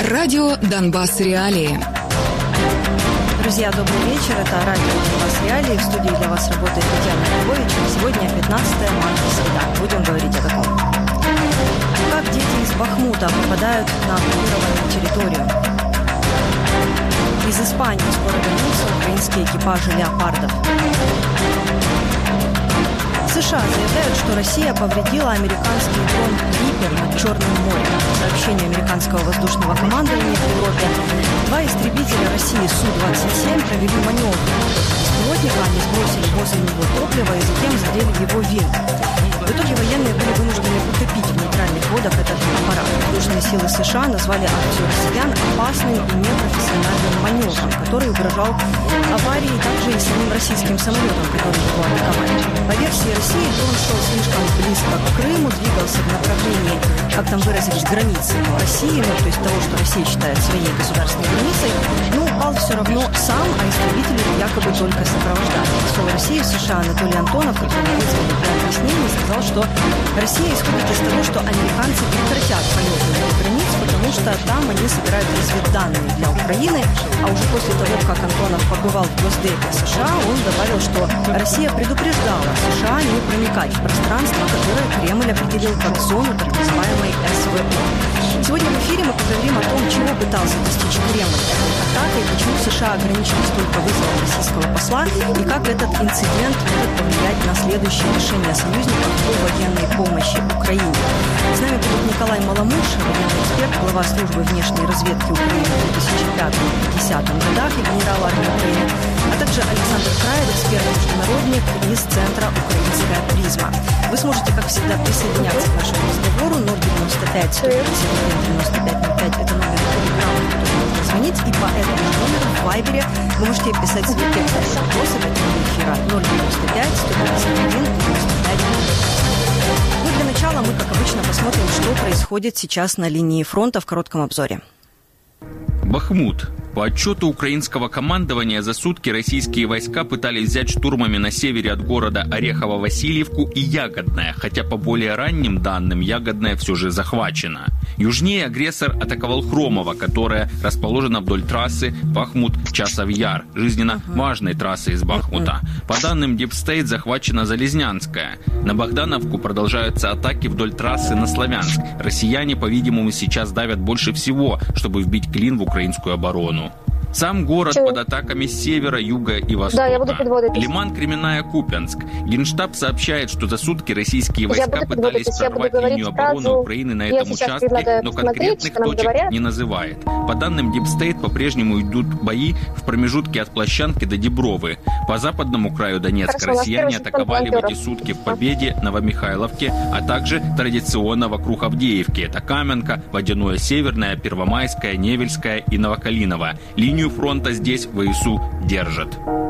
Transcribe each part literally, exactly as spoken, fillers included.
Радио «Донбасс. Реалии». Друзья, добрый вечер. Это радио «Донбасс. Реалии». В студии для вас работает Татьяна Львович. Сегодня пятнадцатое марта, среда. Будем говорить о таком. Как дети из Бахмута попадают на оккупированную территорию? Из Испании скоро вернутся украинские экипажи «Леопардов». США заявляют, что Россия повредила американский дрон «Риппер» над Черным морем. Сообщение американского воздушного командования в Европе. Два истребителя России Су двадцать семь провели маневр. Беспилотника они сбросили возле него топливо и затем задели его винт. В итоге военные были вынуждены утопить в нейтральных водах этот аппарат. Воздушные силы США назвали акцию россиян опасным и непрофессиональным маневром, который угрожал аварии также и самим российским самолетам, которые его атаковали. По версии России, дрон шел слишком близко к Крыму, двигался в направлении, как там выразились, границы России, ну, то есть того, что Россия считает своей государственной границей, но упал все равно сам, а истребители якобы только сопровождали. Посол России в США Анатолий Антонов, которого вызвали для объяснений, сказал, что Россия исходит из того, что американцы прекратят полеты до границ, потому что там они собирают разведданные для Украины, а уже после того, как Антонов побывал в Госдепе США, он добавил, что Россия предупреждала США не проникать в пространство, которое Кремль определил как зону так называемой СВО. Сегодня в эфире мы поговорим о том, чего пытался достичь Кремль этой атакой, почему США ограничились только вызовом российского посла и как этот инцидент может повлиять на следующее решение союзников по военной помощи Украине. С нами будут Николай Маламуш, военный эксперт, глава службы внешней разведки Украины в две тысячи пятом — две тысячи десятом годах и генерал армии Украины, а также Александр Краевец, первый международник из Центра «Украинская призма». Вы сможете, как всегда, присоединяться к нашему разговору. ноль девяносто пять сто пятьдесят один девяносто пять ноль пять – это номер телеграмма, в который можно звонить. И по этому же номеру в Вайбере вы можете писать свои текстовые вопросы в этом эфире. ноль девяносто пять сто пятьдесят один девяносто пять ноль пять. Ну, для начала мы, как обычно, посмотрим, что происходит сейчас на линии фронта в коротком обзоре. Бахмут. По отчету украинского командования, за сутки российские войска пытались взять штурмами на севере от города Орехово-Васильевку и Ягодное, хотя по более ранним данным Ягодное все же захвачено. Южнее агрессор атаковал Хромово, которая расположена вдоль трассы Бахмут-Часов-Яр, жизненно важной трассы из Бахмута. По данным Deep State захвачена Залезнянская. На Богдановку продолжаются атаки вдоль трассы на Славянск. Россияне, по-видимому, сейчас давят больше всего, чтобы вбить клин в украинскую оборону. Сам город Чего? под атаками с севера, юга и востока. Да, я буду подводить. Лиман, Кременная, Купянск. Генштаб сообщает, что за сутки российские войска пытались прорвать линию обороны Украины на этом участке, но конкретных точек говорят. не называет. По данным Deep State, по-прежнему идут бои в промежутке от Площанки до Дебровы. По западному краю Донецка Хорошо, россияне атаковали в эти сутки в Победе, Новомихайловке, а также традиционно вокруг Авдеевки. Это Каменка, Водяное Северное, Первомайская, Невельская и Новокалиново. Линию фронта здесь ВСУ держат.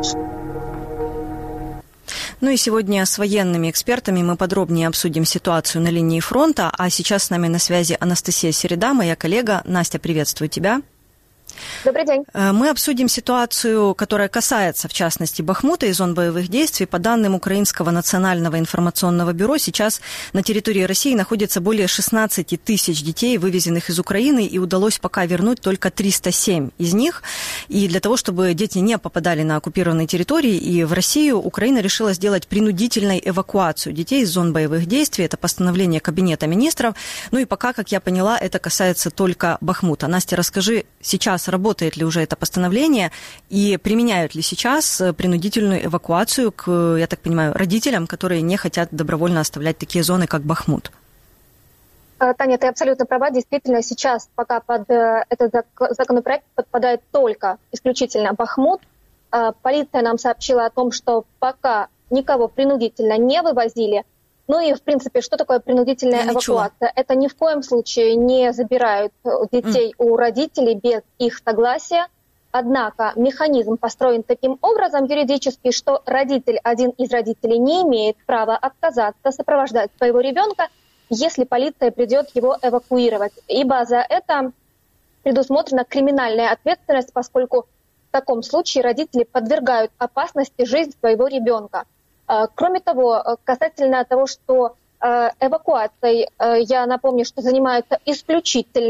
Ну и сегодня с военными экспертами мы подробнее обсудим ситуацию на линии фронта. А сейчас с нами на связи Анастасия Середа, моя коллега. Настя, приветствую тебя. Добрый день. Мы обсудим ситуацию, которая касается, в частности, Бахмута и зон боевых действий. По данным Украинского национального информационного бюро, сейчас на территории России находится более шестнадцать тысяч детей, вывезенных из Украины, и удалось пока вернуть только триста семь из них. И для того, чтобы дети не попадали на оккупированные территории и в Россию, Украина решила сделать принудительной эвакуацию детей из зон боевых действий. Это постановление Кабинета министров. Ну и пока, как я поняла, это касается только Бахмута. Настя, расскажи, сейчас работает ли уже это постановление и применяют ли сейчас принудительную эвакуацию к, я так понимаю, родителям, которые не хотят добровольно оставлять такие зоны, как Бахмут? Таня, ты абсолютно права. Действительно, сейчас пока под этот законопроект подпадает только исключительно Бахмут. Полиция нам сообщила о том, что пока никого принудительно не вывозили. Ну и, в принципе, что такое принудительная ну, эвакуация? Это ни в коем случае не забирают детей mm. у родителей без их согласия. Однако механизм построен таким образом юридически, что родитель, один из родителей не имеет права отказаться сопровождать своего ребенка, если полиция придет его эвакуировать. Ибо за это предусмотрена криминальная ответственность, поскольку в таком случае родители подвергают опасности жизнь своего ребенка. Кроме того, касательно того, что эвакуацией, я напомню, что занимаются исключительно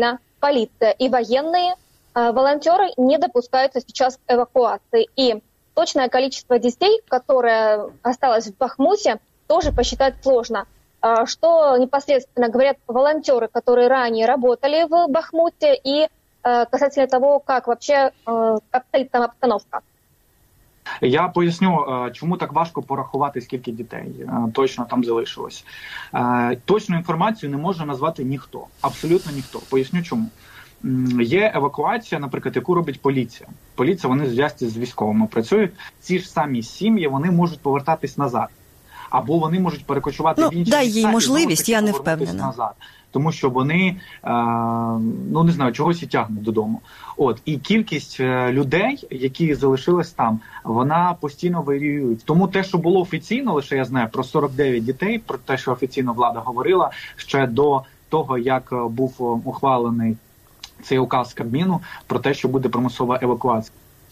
полиция и военные, волонтеры не допускаются сейчас к эвакуации. И точное количество детей, которое осталось в Бахмуте, тоже посчитать сложно. Что непосредственно говорят волонтеры, которые ранее работали в Бахмуте, и касательно того, как вообще, как стоит там обстановка. Я поясню, чому так важко порахувати, скільки дітей точно там залишилось. Точну інформацію не може назвати ніхто, абсолютно ніхто. Поясню чому. Є евакуація, наприклад, яку робить поліція. Поліція, вони в зв'язці з військовими працюють. Ці ж самі сім'ї, вони можуть повертатись назад. Або вони можуть перекочувати ну, в інші дай місця їй можливість, і я не впевнена. Назад. Тому що вони, е, ну не знаю, чогось і тягнуть додому. От, і кількість людей, які залишились там, вона постійно варіює. Тому те, що було офіційно, лише я знаю, про сорок дев'ять дітей, про те, що офіційно влада говорила, ще до того, як був ухвалений цей указ Кабміну, про те, що буде примусова евакуація.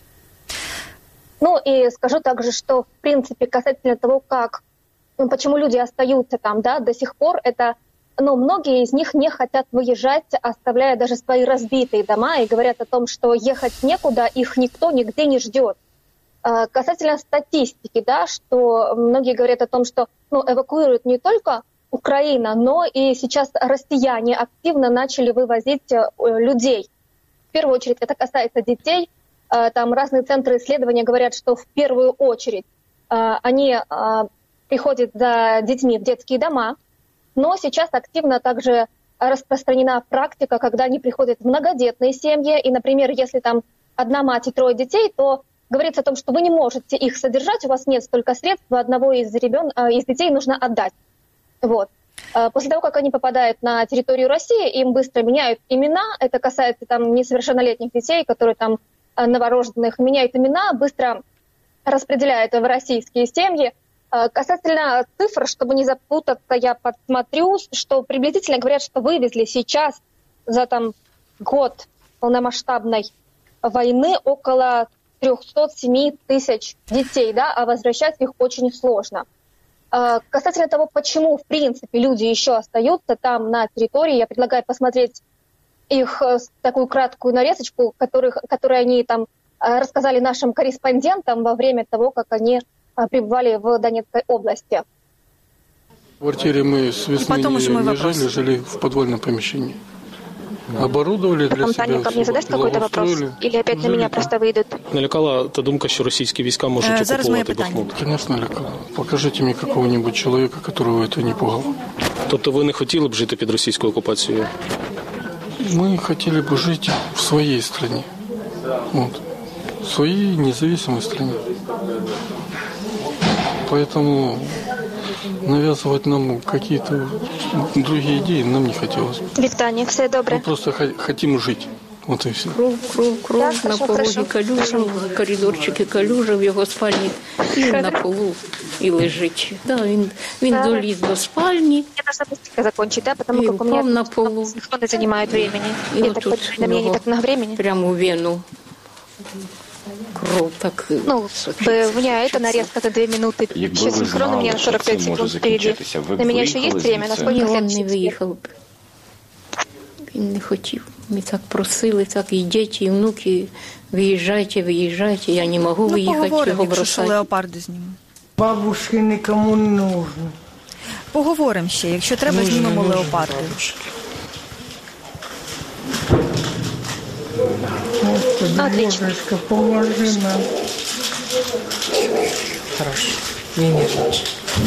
Ну и скажу также, что в принципе касательно того, как, ну, почему люди остаются там, да, до сих пор, это, ну, многие из них не хотят выезжать, оставляя даже свои разбитые дома, и говорят о том, что ехать некуда, их никто нигде не ждет. А, касательно статистики, да, что многие говорят о том, что, ну, эвакуируют не только Украина, но и сейчас россияне активно начали вывозить людей. В первую очередь это касается детей. Там разные центры исследования говорят, что в первую очередь они приходят за детьми в детские дома, но сейчас активно также распространена практика, когда они приходят в многодетные семьи, и, например, если там одна мать и трое детей, то говорится о том, что вы не можете их содержать, у вас нет столько средств, одного из, ребен... из детей нужно отдать. Вот. После того, как они попадают на территорию России, им быстро меняют имена, это касается там несовершеннолетних детей, которые там новорожденных, меняют имена, быстро распределяют в российские семьи. Касательно цифр, чтобы не запутаться, я подсмотрю, что приблизительно говорят, что вывезли сейчас за там год полномасштабной войны около триста семь тысяч детей, да, а возвращать их очень сложно. Касательно того, почему, в принципе, люди еще остаются там на территории, я предлагаю посмотреть их такую краткую нарезочку, которых, которую они там рассказали нашим корреспондентам во время того, как они пребывали в Донецкой области. В квартире мы с весны не жили, жили в подвальном помещении. Оборудовали для Там себя. Таня ко мне задаст какой-то вопрос? Или опять на меня просто выйдут? Налякала та думка, що російські війська можуть Зараз окупувати Бахмут? Конечно, налякала. Покажите мне какого-нибудь человека, которого это не пугало. Тобто ви не хотіли б жити під російською окупацією? Мы хотели бы жить в своей стране. Вот. В своей независимой стране. Поэтому навязывать нам какие-то другие идеи нам не хотелось. Витание, все добре. Мы просто хотим жить. Вот и все. Круг, круг, круг, так, на пологі калюжа, в коридорчики калюжа, в його спальні, і на полу, і лежить. Да, він він да. доліз до спальні. Я должна быстренько закончить, да, потому как у меня на полу. никто не занимает времени. І я так понимаю, на меня не так много времени. Прямо у вену. Кров так. Ну, у меня это нарезка за две минуты. Сейчас синхронно, у меня сорок пять секунд впереди. На меня еще есть время, на сколько він не виїхав. Він не хотів. Ми так просили, так і діти, і внуки, виїжджайте, виїжджайте, я не можу ну, виїхати, його бросати. Поговоримо, якщо леопарди знімемо. Бабушки нікому не нужно. Поговоримо ще, якщо треба, нужно, знімемо нужно, леопарди. Бабушки. Господи, отлично. Божечка, поможи нам. Хорошо, не нервничай.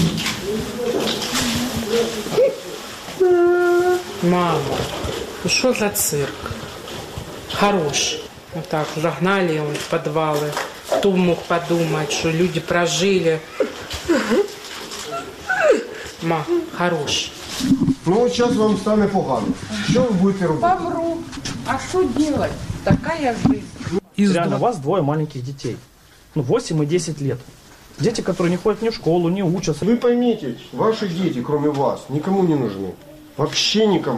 Мама, ну что за цирк? Хорош. Вот так загнали он в подвалы. Кто мог подумать, что люди прожили. Ма, хорош. Ну вот сейчас вам стане погано. Что вы будете робити? Помру. А что делать? Такая жизнь. Реально, у вас двое маленьких детей. Ну, восемь и десять лет. Дети, которые не ходят ни в школу, не учатся. Вы поймите, ваши дети, кроме вас, никому не нужны. Вообще никому.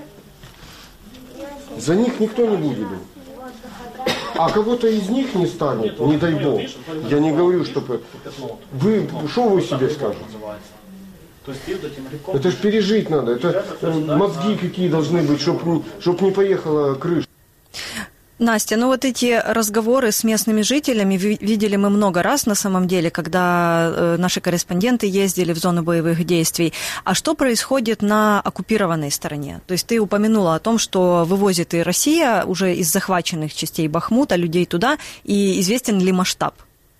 За них никто не будет. А кого-то из них не станет, не дай бог. Я не говорю, что... Вы, что вы себе скажете? Это ж пережить надо. Это мозги какие должны быть, чтобы чтоб не поехала крыша. Настя, ну вот эти разговоры с местными жителями видели мы много раз на самом деле, когда наши корреспонденты ездили в зону боевых действий. А что происходит на оккупированной стороне? То есть ты упомянула о том, что вывозит и Россия уже из захваченных частей Бахмута людей туда, и известен ли масштаб?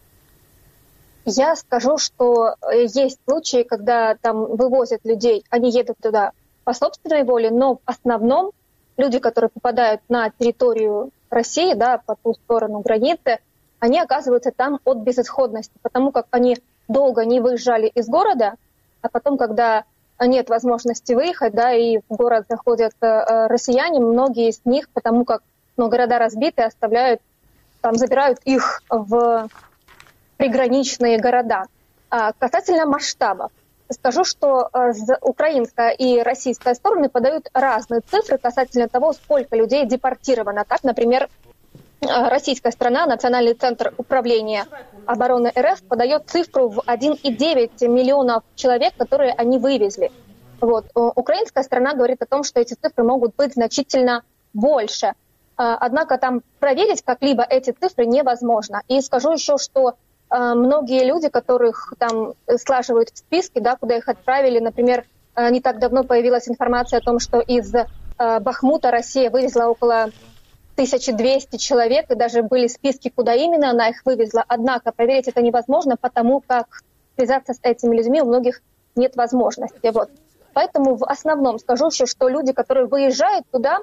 Я скажу, что есть случаи, когда там вывозят людей, они едут туда по собственной воле, но в основном люди, которые попадают на территорию России, да, по ту сторону границы, они оказываются там от безысходности, потому как они долго не выезжали из города, а потом, когда нет возможности выехать, да, и в город заходят э, россияне, многие из них, потому как ну, города разбиты, оставляют, там, забирают их в приграничные города. А касательно масштабов, скажу, что украинская и российская стороны подают разные цифры касательно того, сколько людей депортировано. Так, например, российская сторона, Национальный центр управления обороны РФ, подает цифру в один и девять миллионов человек, которые они вывезли. Вот. Украинская сторона говорит о том, что эти цифры могут быть значительно больше. Однако там проверить как-либо эти цифры невозможно. И скажу еще, что многие люди, которых там слаживают в списки, да, куда их отправили, например, не так давно появилась информация о том, что из Бахмута Россия вывезла около тысяча двести человек, и даже были списки, куда именно она их вывезла. Однако проверить это невозможно, потому как связаться с этими людьми у многих нет возможности. Вот. Поэтому в основном скажу еще, что люди, которые выезжают туда,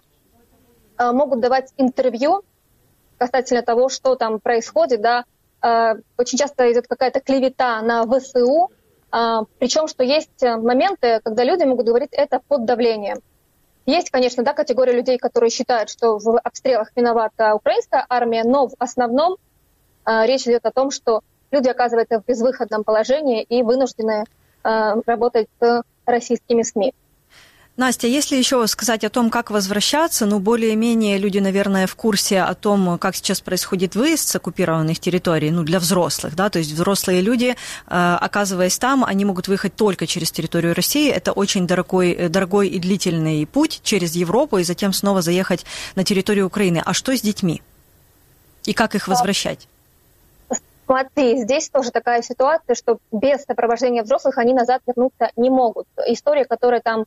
могут давать интервью касательно того, что там происходит, да. Очень часто идет какая-то клевета на ВСУ, причем что есть моменты, когда люди могут говорить это под давлением. Есть, конечно, да, категория людей, которые считают, что в обстрелах виновата украинская армия, но в основном речь идет о том, что люди оказываются в безвыходном положении и вынуждены работать с российскими СМИ. Настя, если еще сказать о том, как возвращаться, ну, более-менее люди, наверное, в курсе о том, как сейчас происходит выезд с оккупированных территорий, ну, для взрослых, да, то есть взрослые люди, оказываясь там, они могут выехать только через территорию России, это очень дорогой, дорогой и длительный путь через Европу и затем снова заехать на территорию Украины. А что с детьми? И как их возвращать? Смотри, здесь тоже такая ситуация, что без сопровождения взрослых они назад вернуться не могут. История, которая там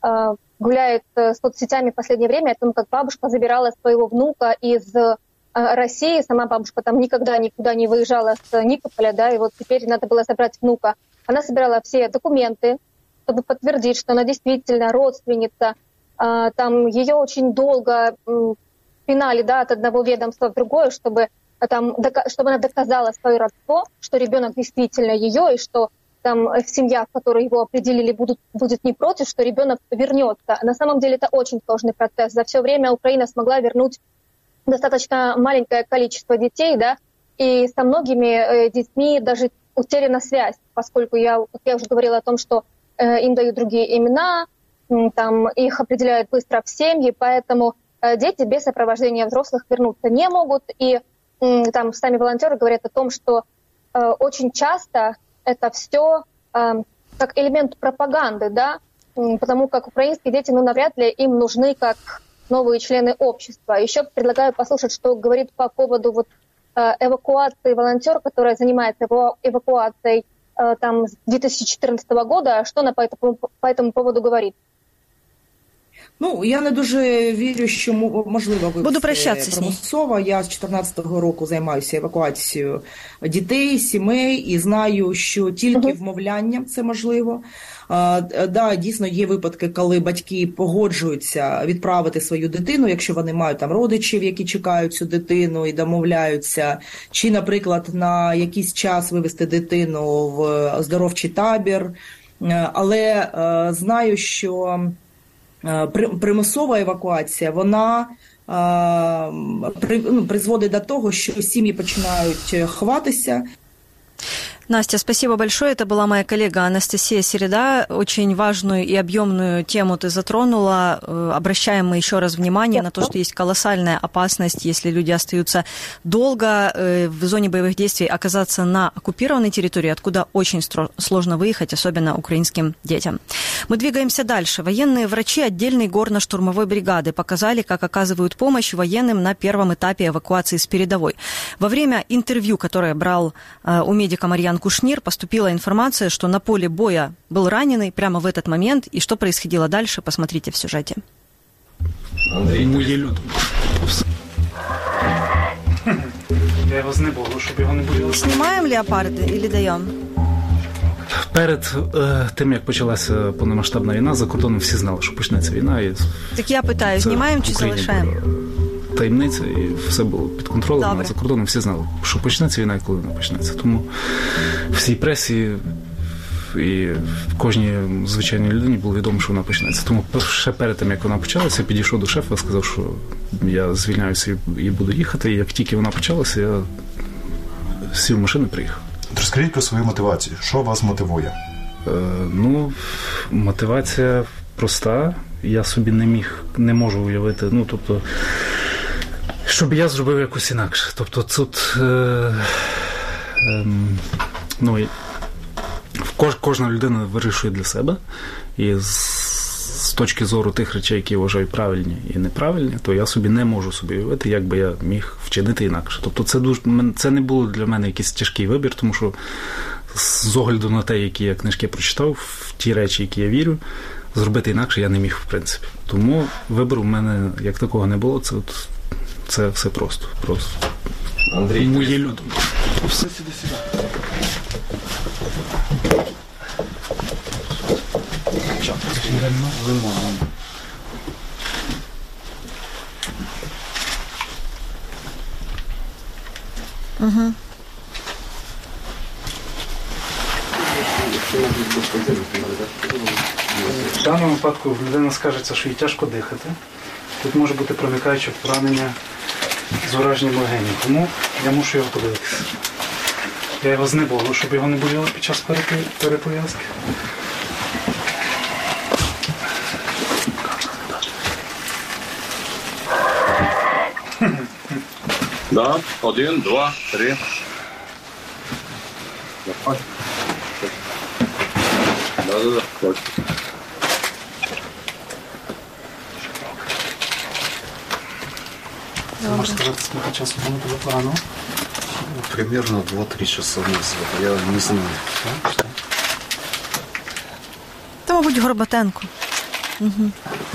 гуляет с соцсетями в последнее время, о том, как бабушка забирала своего внука из России. Сама бабушка там никогда никуда не выезжала с Никополя, да, и вот теперь надо было забрать внука. Она собирала все документы, чтобы подтвердить, что она действительно родственница. Там ее очень долго пинали, да, от одного ведомства в другое, чтобы, там, чтобы она доказала свое родство, что ребенок действительно ее, и что там семья, в которой его определили, будут, будет не против, что ребенок вернется. На самом деле это очень сложный процесс. За все время Украина смогла вернуть достаточно маленькое количество детей, да, и со многими э, детьми даже утеряна связь, поскольку я, как я уже говорила о том, что э, им дают другие имена, э, там, их определяют быстро в семьи, поэтому э, дети без сопровождения взрослых вернуться не могут. И э, там сами волонтеры говорят о том, что э, очень часто это все э, как элемент пропаганды, да, потому как украинские дети, ну, навряд ли им нужны как новые члены общества. Еще предлагаю послушать, что говорит по поводу вот, э, эвакуации волонтер, которая занимается его эвакуацией э, там, с две тысячи четырнадцатого года, что она по этому, по этому поводу говорит. Ну, я не дуже вірю, що можливо Буду прощатися примусово. Я з чотирнадцятого року займаюся евакуацією дітей, сімей і знаю, що тільки uh-huh. вмовлянням це можливо. А, да, дійсно є випадки, коли батьки погоджуються відправити свою дитину, якщо вони мають там родичів, які чекають цю дитину і домовляються, чи, наприклад, на якийсь час вивезти дитину в оздоровчий табір. Але а, знаю, що примусова евакуація, вона а, при, ну, призводить до того, що сім'ї починають ховатися. Настя, спасибо большое. Это была моя коллега Анастасия Середа. Очень важную и объемную тему ты затронула. Обращаем мы еще раз внимание на то, что есть колоссальная опасность, если люди остаются долго в зоне боевых действий, оказаться на оккупированной территории, откуда очень сложно выехать, особенно украинским детям. Мы двигаемся дальше. Военные врачи отдельной горно-штурмовой бригады показали, как оказывают помощь военным на первом этапе эвакуации с передовой. Во время интервью, которое брал у медика Марьян Кушнир, поступила информация, что на поле боя был раненый прямо в этот момент. И что происходило дальше, посмотрите в сюжете. Андрій, моє люди. Я його знеболю, щоб його не боліло. Снимаем леопарды или даем? Перед е, тим, як почалася повномасштабна війна, за кордоном всі знали, що почнеться війна. І так я питаю, знімаємо чи залишаємо? Таємниця, і все було під контролем. Добре. А за кордоном всі знали, що почнеться війна і коли вона почнеться. Тому всій пресі і кожній звичайній людині було відомо, що вона почнеться. Тому ще перед тим, як вона почалася, я підійшов до шефа, сказав, що я звільняюся і буду їхати. І як тільки вона почалася, я сів в машину і приїхав. Розкажіть про свою мотивацію. Що вас мотивує? Е, ну, мотивація проста. Я собі не міг, не можу уявити, ну, тобто, щоб я зробив якось інакше. Тобто тут, е, е, ну, кож, кожна людина вирішує для себе, і з, з точки зору тих речей, які я вважаю правильні і неправильні, то я собі не можу собі уявити, як би я міг вчинити інакше. Тобто це, дуже, це не було для мене якийсь тяжкий вибір, тому що з огляду на те, які я книжки прочитав, в ті речі, які я вірю, зробити інакше я не міг, в принципі. Тому вибору в мене як такого не було. Це, от, це все просто. Просто. Андрій, мої люди. Все сюди, сюди. Лимон. Угу. В даному випадку людина скажеться, що їй тяжко дихати. Тут може бути проникаюче поранення з ураженням легенів. Тому я мушу його подивитися. Я його знеболю, щоб його не боліло під час перепов'язки. Да, один, два, три. Да-да-да. Можешь сказать, сколько часов было до поранного? Примерно два-три часа назад. Я не знаю. Та, мабуть, Горбатенко. Угу.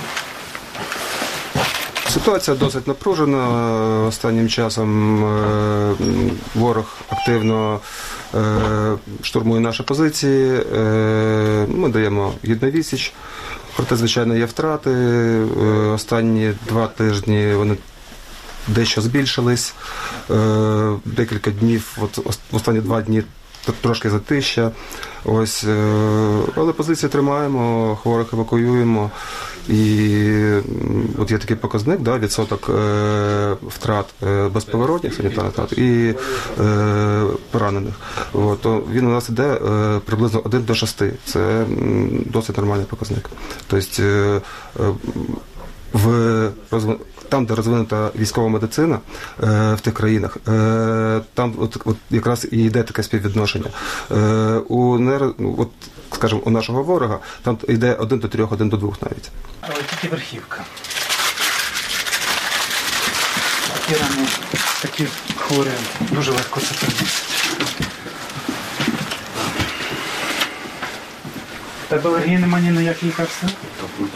Ситуація досить напружена. Останнім часом ворог активно штурмує наші позиції. Ми даємо гідну відсіч. Проте, звичайно, є втрати. Останні два тижні вони дещо збільшились. Декілька днів, от останні два дні трошки затища. Ось, але позиції тримаємо, хворих евакуюємо. І от є такий показник, да, відсоток е, втрат е, безповоротних санітарних втрат і е, поранених. От, то він у нас іде е, приблизно один до шести. Це м, досить нормальний показник. Тобто е, е, в там, де розвинута військова медицина е, в тих країнах, е, там от, от якраз і йде таке співвідношення. Е, у, от, скажімо, у нашого ворога там йде один до трьох, один до двох навіть. Але тільки верхівка. Такі рани, такі хворі, дуже легко це переносить. В тебе алергії немає ні на які лікарства? Ні.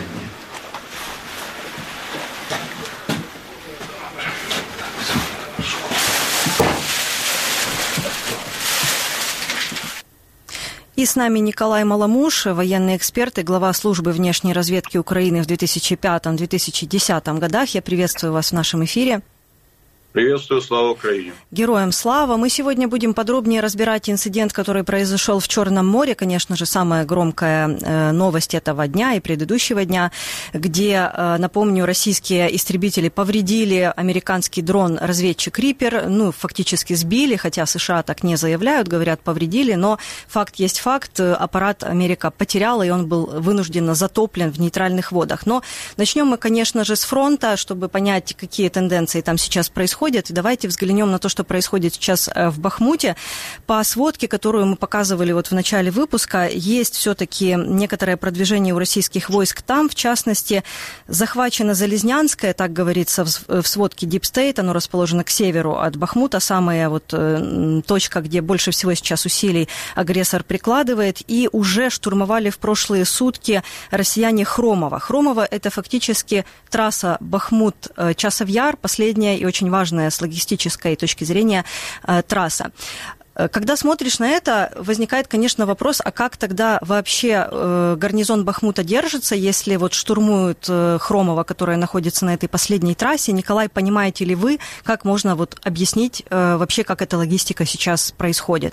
И с нами Николай Маламуш, военный эксперт и глава службы внешней разведки Украины в две тысячи пятом — две тысячи десятом годах. Я приветствую вас в нашем эфире. Приветствую, слава Украине. Героям слава. Мы сегодня будем подробнее разбирать инцидент, который произошел в Черном море. Конечно же, самая громкая новость этого дня и предыдущего дня, где, напомню, российские истребители повредили американский дрон-разведчик «Риппер». Ну, фактически сбили, хотя США так не заявляют, говорят, повредили. Но факт есть факт. Аппарат Америка потеряла, и он был вынужденно затоплен в нейтральных водах. Но начнем мы, конечно же, с фронта, чтобы понять, какие тенденции там сейчас происходят. И давайте взглянем на то, что происходит сейчас в Бахмуте. По сводке, которую мы показывали вот в начале выпуска, есть все-таки некоторое продвижение у российских войск там. В частности, захвачена Залезнянская, так говорится в сводке Deep State. Оно расположено к северу от Бахмута, самая вот точка, где больше всего сейчас усилий агрессор прикладывает. И уже штурмовали в прошлые сутки россияне Хромово. Хромово – это фактически трасса Бахмут-Часов-Яр, последняя и очень важная с логистической точки зрения э, трасса. Когда смотришь на это, возникает, конечно, вопрос, а как тогда вообще э, гарнизон Бахмута держится, если вот штурмуют э, Хромово, которое находится на этой последней трассе? Николай, понимаете ли вы, как можно вот объяснить э, вообще, как эта логистика сейчас происходит?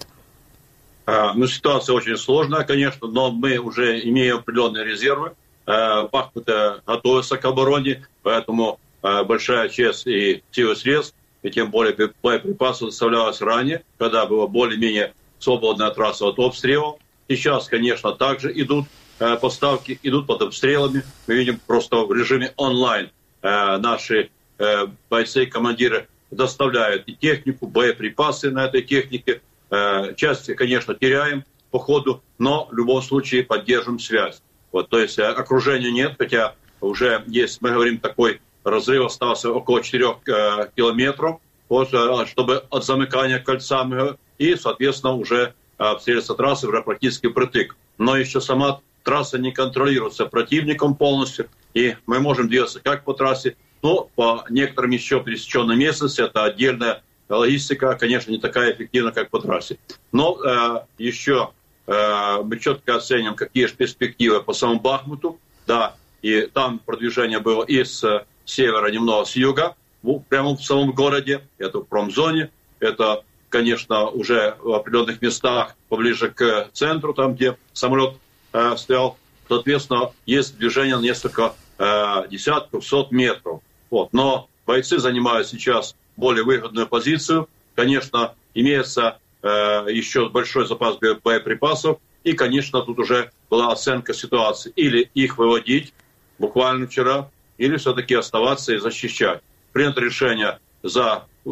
А, ну, ситуация очень сложная, конечно, но мы уже имеем определенные резервы. А, Бахмут готовится к обороне, поэтому большая часть и сил и средств, и тем более боеприпасов доставлялась ранее, когда была более-менее свободная трасса от обстрелов. Сейчас, конечно, также идут э, поставки, идут под обстрелами. Мы видим просто в режиме онлайн э, наши э, бойцы и командиры доставляют и технику, боеприпасы на этой технике. Э, часть, конечно, теряем по ходу, но в любом случае поддержим связь. Вот, то есть э, окружения нет, хотя уже есть, мы говорим, такой разрыв остался около четырех э, километров, вот, э, чтобы от замыкания кольца, и, соответственно, уже обстрелиться э, трассы уже практически впритык. Но еще сама трасса не контролируется противником полностью, и мы можем двигаться как по трассе, но по некоторым еще пересеченным местностям. Это отдельная логистика, конечно, не такая эффективна, как по трассе. Но э, еще э, мы четко оценим, какие же перспективы по самому Бахмуту, да, и там продвижение было из севера, немного с юга, прямо в самом городе, это в промзоне, это, конечно, уже в определенных местах поближе к центру, там, где самолет э, стоял, соответственно, есть движение на несколько э, десятков, сот метров. Вот. Но бойцы занимают сейчас более выгодную позицию, конечно, имеется э, еще большой запас боеприпасов, и, конечно, тут уже была оценка ситуации, или их выводить, буквально вчера, или все-таки оставаться и защищать. Принято решение за э,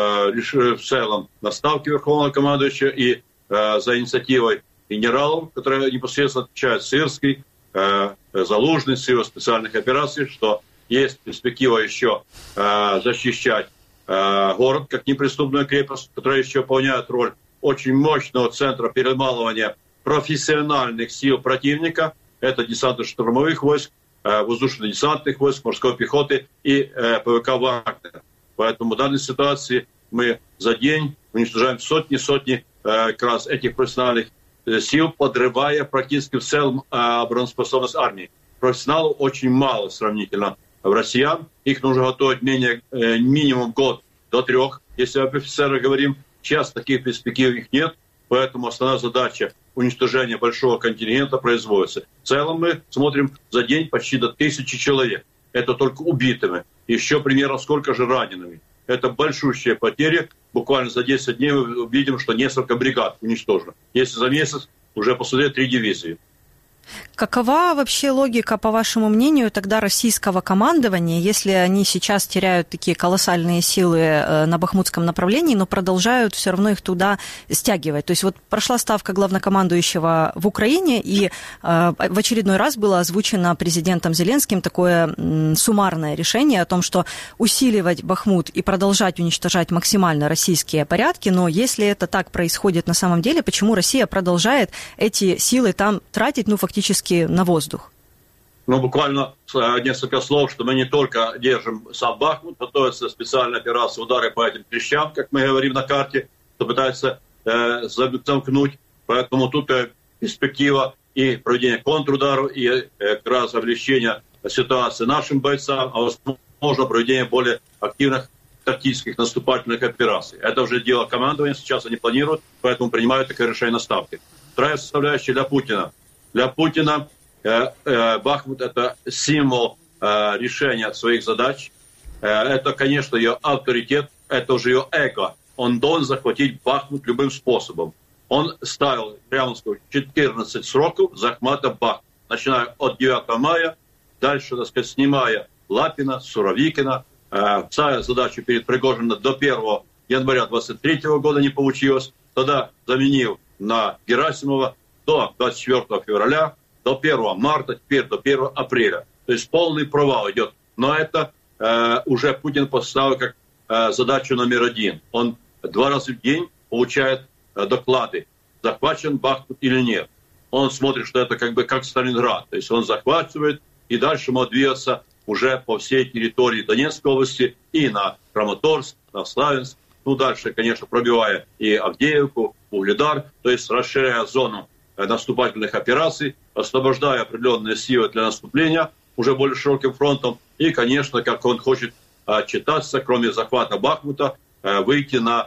в целом на ставке Верховного командующего и э, за инициативой генералов, которые непосредственно отвечают Сырский, э, Залужный, силы специальных операций, что есть перспектива еще э, защищать э, город как неприступную крепость, которая еще выполняет роль очень мощного центра перемалывания профессиональных сил противника. Это десантно-штурмовых войск, воздушно-десантных войск, морской пехоты и э, ПВК «Вагнер». Поэтому в данной ситуации мы за день уничтожаем сотни-сотни э, как раз этих профессиональных э, сил, подрывая практически в целом э, обороноспособность армии. Профессионалов очень мало сравнительно в россиян. Их нужно готовить менее, э, минимум год до трех, если об офицерах говорим. Сейчас таких перспектив их нет, поэтому основная задача уничтожения большого контингента производится. В целом мы смотрим за день почти до тысячи человек. Это только убитыми. Еще примерно сколько же ранеными. Это большущие потери. Буквально за десять дней мы увидим, что несколько бригад уничтожено. Если за месяц уже посмотреть три дивизии. Какова вообще логика, по вашему мнению, тогда российского командования, если они сейчас теряют такие колоссальные силы на бахмутском направлении, но продолжают все равно их туда стягивать? То есть вот прошла ставка главнокомандующего в Украине, и э, в очередной раз было озвучено президентом Зеленским такое м, суммарное решение о том, что усиливать Бахмут и продолжать уничтожать максимально российские порядки, но если это так происходит на самом деле, почему Россия продолжает эти силы там тратить, ну, фактически на воздух? Ну, буквально несколько слов, что мы не только держим сам Бахмут, готовятся специальная операция удары по этим клещам, как мы говорим на карте, что пытается э, замкнуть. Поэтому тут э, перспектива и проведения контрударов, и э, как раз облегчения ситуации нашим бойцам, а возможно проведение более активных тактических наступательных операций. Это уже дело командования, сейчас они планируют, поэтому принимают такое решение на ставке. Вторая составляющая для Путина. Для Путина э, э, Бахмут – это символ э, решения своих задач. Э, это, конечно, ее авторитет, это уже ее эго. Он должен захватить Бахмут любым способом. Он ставил, прямо скажу, четырнадцать сроков захвата Бахмута, начиная от девятого мая, дальше, так сказать, снимая Лапина, Суровикина, э, ставя задачу перед Пригожиным до первого января двадцать третьего года не получилось, тогда заменил на Герасимова до двадцать четвёртого февраля, до первого марта, теперь до первого апреля. То есть полный провал идет. Но это э, уже Путин поставил как э, задачу номер один. Он два раза в день получает э, доклады, захвачен Бахмут или нет. Он смотрит, что это как бы как Сталинград. То есть он захватывает, и дальше может двигаться уже по всей территории Донецкой области и на Краматорск, на Славянск. Ну, дальше, конечно, пробивая и Авдеевку, Угледар, то есть расширяя зону наступательных операций, освобождая определенные силы для наступления уже более широким фронтом. И, конечно, как он хочет отчитаться, кроме захвата Бахмута, выйти на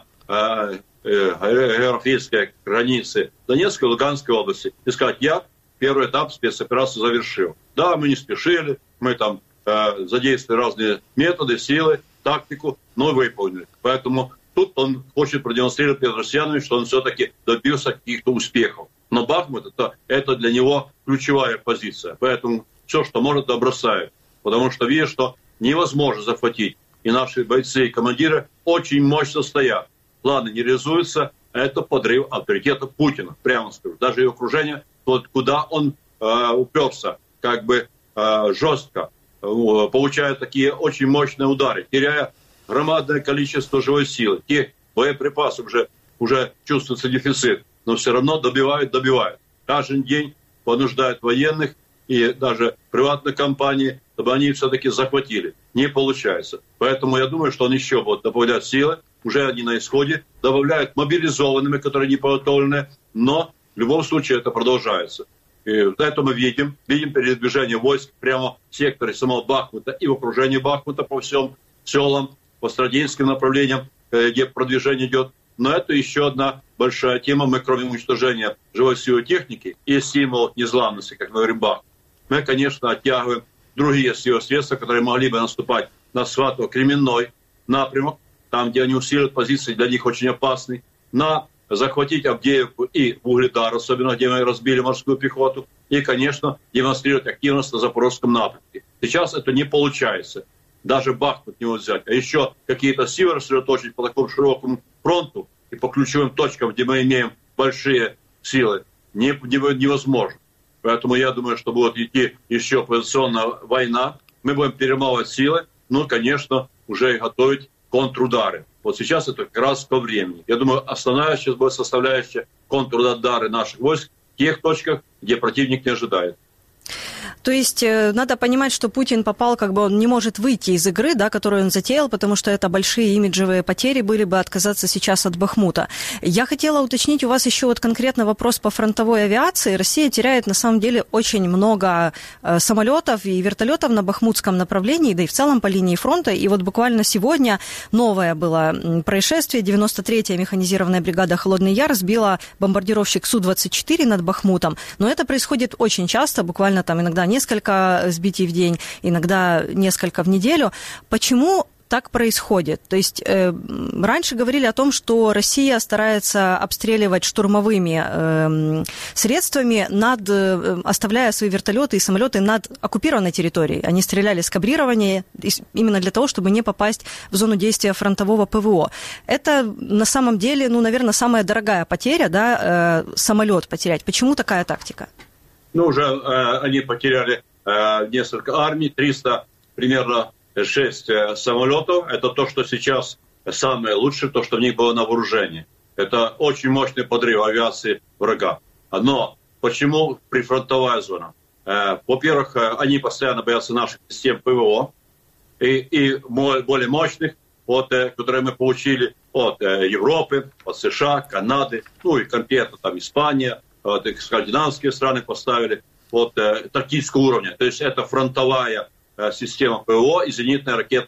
географические границы Донецкой и Луганской области и сказать: я первый этап спецоперации завершил. Да, мы не спешили, мы там э, задействовали разные методы, силы, тактику, но выполнили. Поэтому тут он хочет продемонстрировать перед россиянами, что он все-таки добился каких-то успехов. Но Бахмут это, это для него ключевая позиция. Поэтому все, что может, бросает. Потому что видишь, что невозможно захватить. И наши бойцы и командиры очень мощно стоят. Планы не реализуются, это подрыв авторитета Путина, прямо скажу. Даже его окружение, вот куда он э, уперся, как бы э, жестко, э, получая такие очень мощные удары, теряя громадное количество живой силы. Тех боеприпасов уже, уже чувствуется дефицит, но все равно добивают, добивают. Каждый день понуждают военных и даже приватные компании, чтобы они все-таки захватили. Не получается. Поэтому я думаю, что он еще будет добавлять силы. Уже они на исходе, добавляют мобилизованными, которые не подготовлены, но в любом случае это продолжается. И это мы видим. Видим передвижение войск прямо в секторе самого Бахмута и в окружении Бахмута по всем селам, по стратегическим направлениям, где продвижение идет. Но это еще одна большая тема. Мы, кроме уничтожения живой силы техники и символ незламности, как мы говорим, Бахмут, мы, конечно, оттягиваем другие силы средства, которые могли бы наступать на Сватово-Кременной напрямок, там, где они усиливают позиции, для них очень опасны, на захватить Авдеевку и Угледар, особенно где мы разбили морскую пехоту, и, конечно, демонстрировать активность на Запорожском напрямке. Сейчас это не получается. Даже Бахмут не может взять. А еще какие-то силы рассредоточить по такому широкому фронту и по ключевым точкам, где мы имеем большие силы, не, не, невозможно. Поэтому я думаю, что будет идти еще позиционная война. Мы будем перемалывать силы, ну, конечно, уже и готовить контрудары. Вот сейчас это как раз по времени. Я думаю, основная сейчас будет составляющая контрудары наших войск в тех точках, где противник не ожидает. То есть надо понимать, что Путин попал, как бы он не может выйти из игры, да, которую он затеял, потому что это большие имиджевые потери были бы отказаться сейчас от Бахмута. Я хотела уточнить у вас еще вот конкретно вопрос по фронтовой авиации. Россия теряет на самом деле очень много самолетов и вертолетов на бахмутском направлении, да и в целом по линии фронта. И вот буквально сегодня новое было происшествие. девяносто третья механизированная бригада «Холодный Яр» сбила бомбардировщик Су двадцать четыре над Бахмутом. Но это происходит очень часто, буквально там иногда несколько сбитий в день, иногда несколько в неделю. Почему так происходит? То есть э, раньше говорили о том, что Россия старается обстреливать штурмовыми э, средствами, над, э, оставляя свои вертолеты и самолеты над оккупированной территорией. Они стреляли с кабрирования именно для того, чтобы не попасть в зону действия фронтового ПВО. Это на самом деле, ну, наверное, самая дорогая потеря, да, э, самолет потерять. Почему такая тактика? Ну, уже э, они потеряли э, несколько армий, триста примерно шесть э, самолетов. Это то, что сейчас самое лучшее, то, что в них было на вооружении. Это очень мощный подрыв авиации врага. Но почему прифронтовая зона? Э, во-первых, э, они постоянно боятся наших систем ПВО и, и более мощных, от, э, которые мы получили от э, Европы, от США, Канады, ну и конкретно там Испания, вот, скандинавские страны поставили от э, тактического уровня. То есть это фронтовая э, система ПВО и зенитные ракетные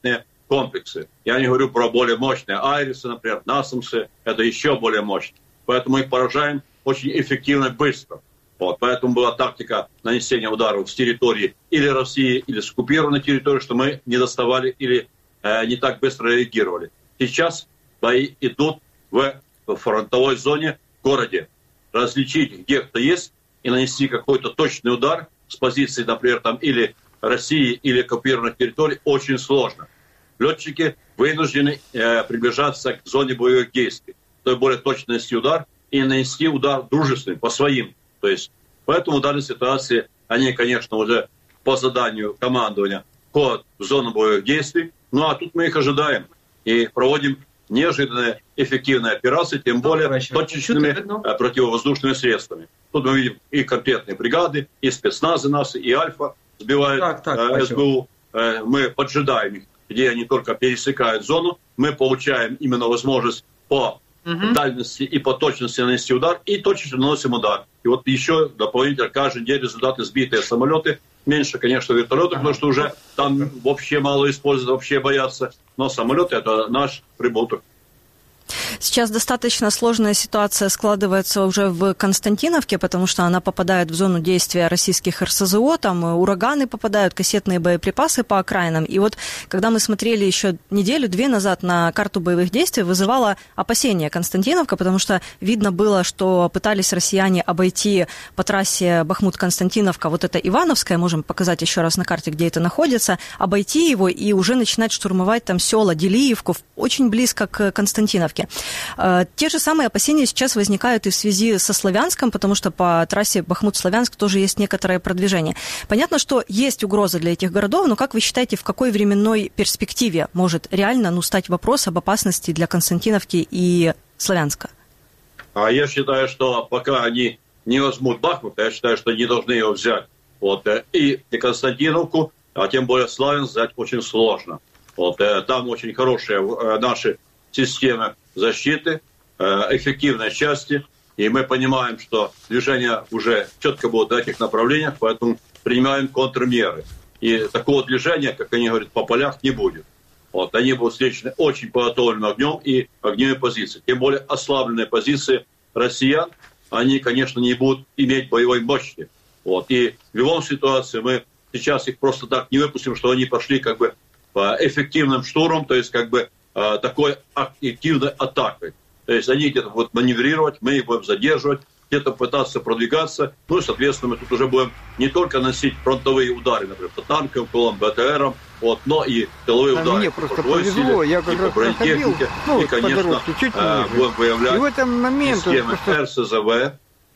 комплексы. Я не говорю про более мощные айрисы, например, насамсы, это еще более мощные. Поэтому их поражаем очень эффективно и быстро. Вот. Поэтому была тактика нанесения ударов с территории или России, или с оккупированной территории, что мы не доставали или э, не так быстро реагировали. Сейчас бои идут в фронтовой зоне в городе. Различить, где кто есть, и нанести какой-то точный удар с позиции, например, там, или России, или оккупированных территорий, очень сложно. Летчики вынуждены э, приближаться к зоне боевых действий, то есть более точно нанести удар и нанести удар дружественный, по своим. То есть, поэтому в данной ситуации они, конечно, уже по заданию командования входят в зону боевых действий. Ну а тут мы их ожидаем и проводим неожиданные эффективные операции, тем более точечными э, противовоздушными средствами. Тут мы видим и конкретные бригады, и спецназы наши, и Альфа сбивают так, так, э, СБУ. Э, мы поджидаем их, где они только пересекают зону. Мы получаем именно возможность по угу. дальности и по точности нанести удар, и точечно наносим удар. И вот еще дополнительно каждый день результаты сбитые самолеты. Меньше, конечно, вертолетов, ага. потому что уже там вообще мало используют, вообще боятся. Но самолеты – это наш прибуток. Сейчас достаточно сложная ситуация складывается уже в Константиновке, потому что она попадает в зону действия российских эр эс зэ о, там ураганы попадают, кассетные боеприпасы по окраинам. И вот когда мы смотрели еще неделю-две назад на карту боевых действий, вызывало опасения Константиновка, потому что видно было, что пытались россияне обойти по трассе Бахмут-Константиновка, вот это Ивановская, можем показать еще раз на карте, где это находится, обойти его и уже начинать штурмовать там села Делиевку, очень близко к Константиновке. Те же самые опасения сейчас возникают и в связи со Славянском, потому что по трассе Бахмут-Славянск тоже есть некоторое продвижение. Понятно, что есть угроза для этих городов, но как вы считаете, в какой временной перспективе может реально ну, стать вопрос об опасности для Константиновки и Славянска? А я считаю, что пока они не возьмут Бахмут, я считаю, что не должны его взять. Вот. И Константиновку, а тем более Славянск взять очень сложно. Вот. Там очень хорошие наши системы защиты, эффективной части, и мы понимаем, что движение уже четко будет в этих направлениях, поэтому принимаем контрмеры. И такого движения, как они говорят, по полях не будет. Вот, они будут встречены очень подготовленным огнем и огневой позицией. Тем более ослабленные позиции россиян, они, конечно, не будут иметь боевой мощи. Вот. И в любом ситуации мы сейчас их просто так не выпустим, что они пошли как бы по эффективным штурмам, то есть как бы такой активной атакой. То есть они где-то будут маневрировать, мы их будем задерживать, где-то пытаться продвигаться. Ну и, соответственно, мы тут уже будем не только носить фронтовые удары, например, по танкам, колам, бэ тэ эрам, вот, но и тыловые а удары. Мне просто повезло, я как раз проходил, ну, и, конечно, по дорожке, чуть ниже. Будем выявлять и в этом момент системы просто... эр эс зэ вэ,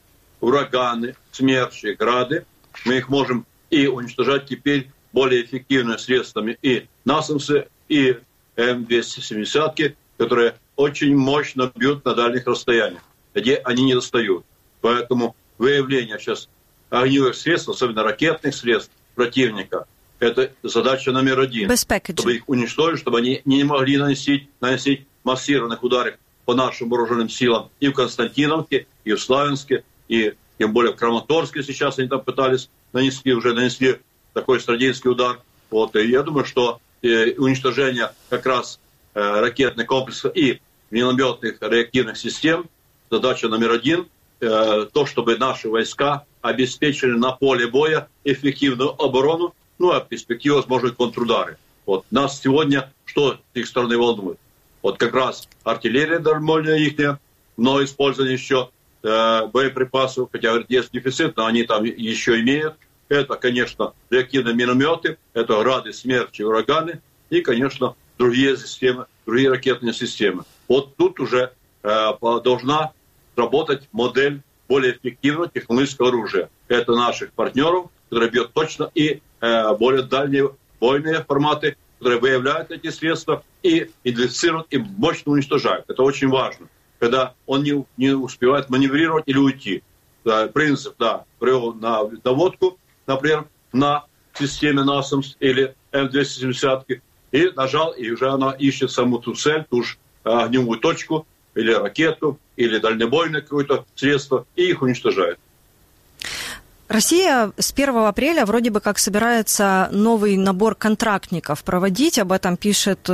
ураганы, смерчи, грады. Мы их можем и уничтожать теперь более эффективными средствами и насамсы, и эм двести семьдесят, которые очень мощно бьют на дальних расстояниях, где они не достают. Поэтому выявление сейчас огневых средств, особенно ракетных средств противника, это задача номер один. Чтобы их уничтожить, чтобы они не могли наносить, наносить массированных ударов по нашим вооруженным силам и в Константиновке, и в Славянске, и тем более в Краматорске сейчас они там пытались нанести, уже нанесли такой стратегический удар. Вот. И я думаю, что уничтожение как раз э, ракетных комплексов и минометных реактивных систем, задача номер один, э, то, чтобы наши войска обеспечили на поле боя эффективную оборону, ну а в перспективе, возможно, контрудары. Вот. Нас сегодня что с их стороны волнует? Вот как раз артиллерия нормальная их, но использование еще э, боеприпасов, хотя говорят, есть дефицит, но они там еще имеют. Это, конечно, реактивные минометы, это грады, смерчи, ураганы и, конечно, другие системы, другие ракетные системы. Вот тут уже э, должна работать модель более эффективного технологического оружия. Это наших партнеров, которые бьют точно, и э, более дальние бойные форматы, которые выявляют эти средства и идентифицируют и мощно уничтожают. Это очень важно, когда он не, не успевает маневрировать или уйти. Да, принцип, да, привел на наводку, например, на системе насамс или эм двести семьдесят, и нажал, и уже она ищет саму ту цель, ту же огневую точку, или ракету, или дальнобойное какое-то средство, и их уничтожает. Россия с первого апреля вроде бы как собирается новый набор контрактников проводить. Об этом пишет,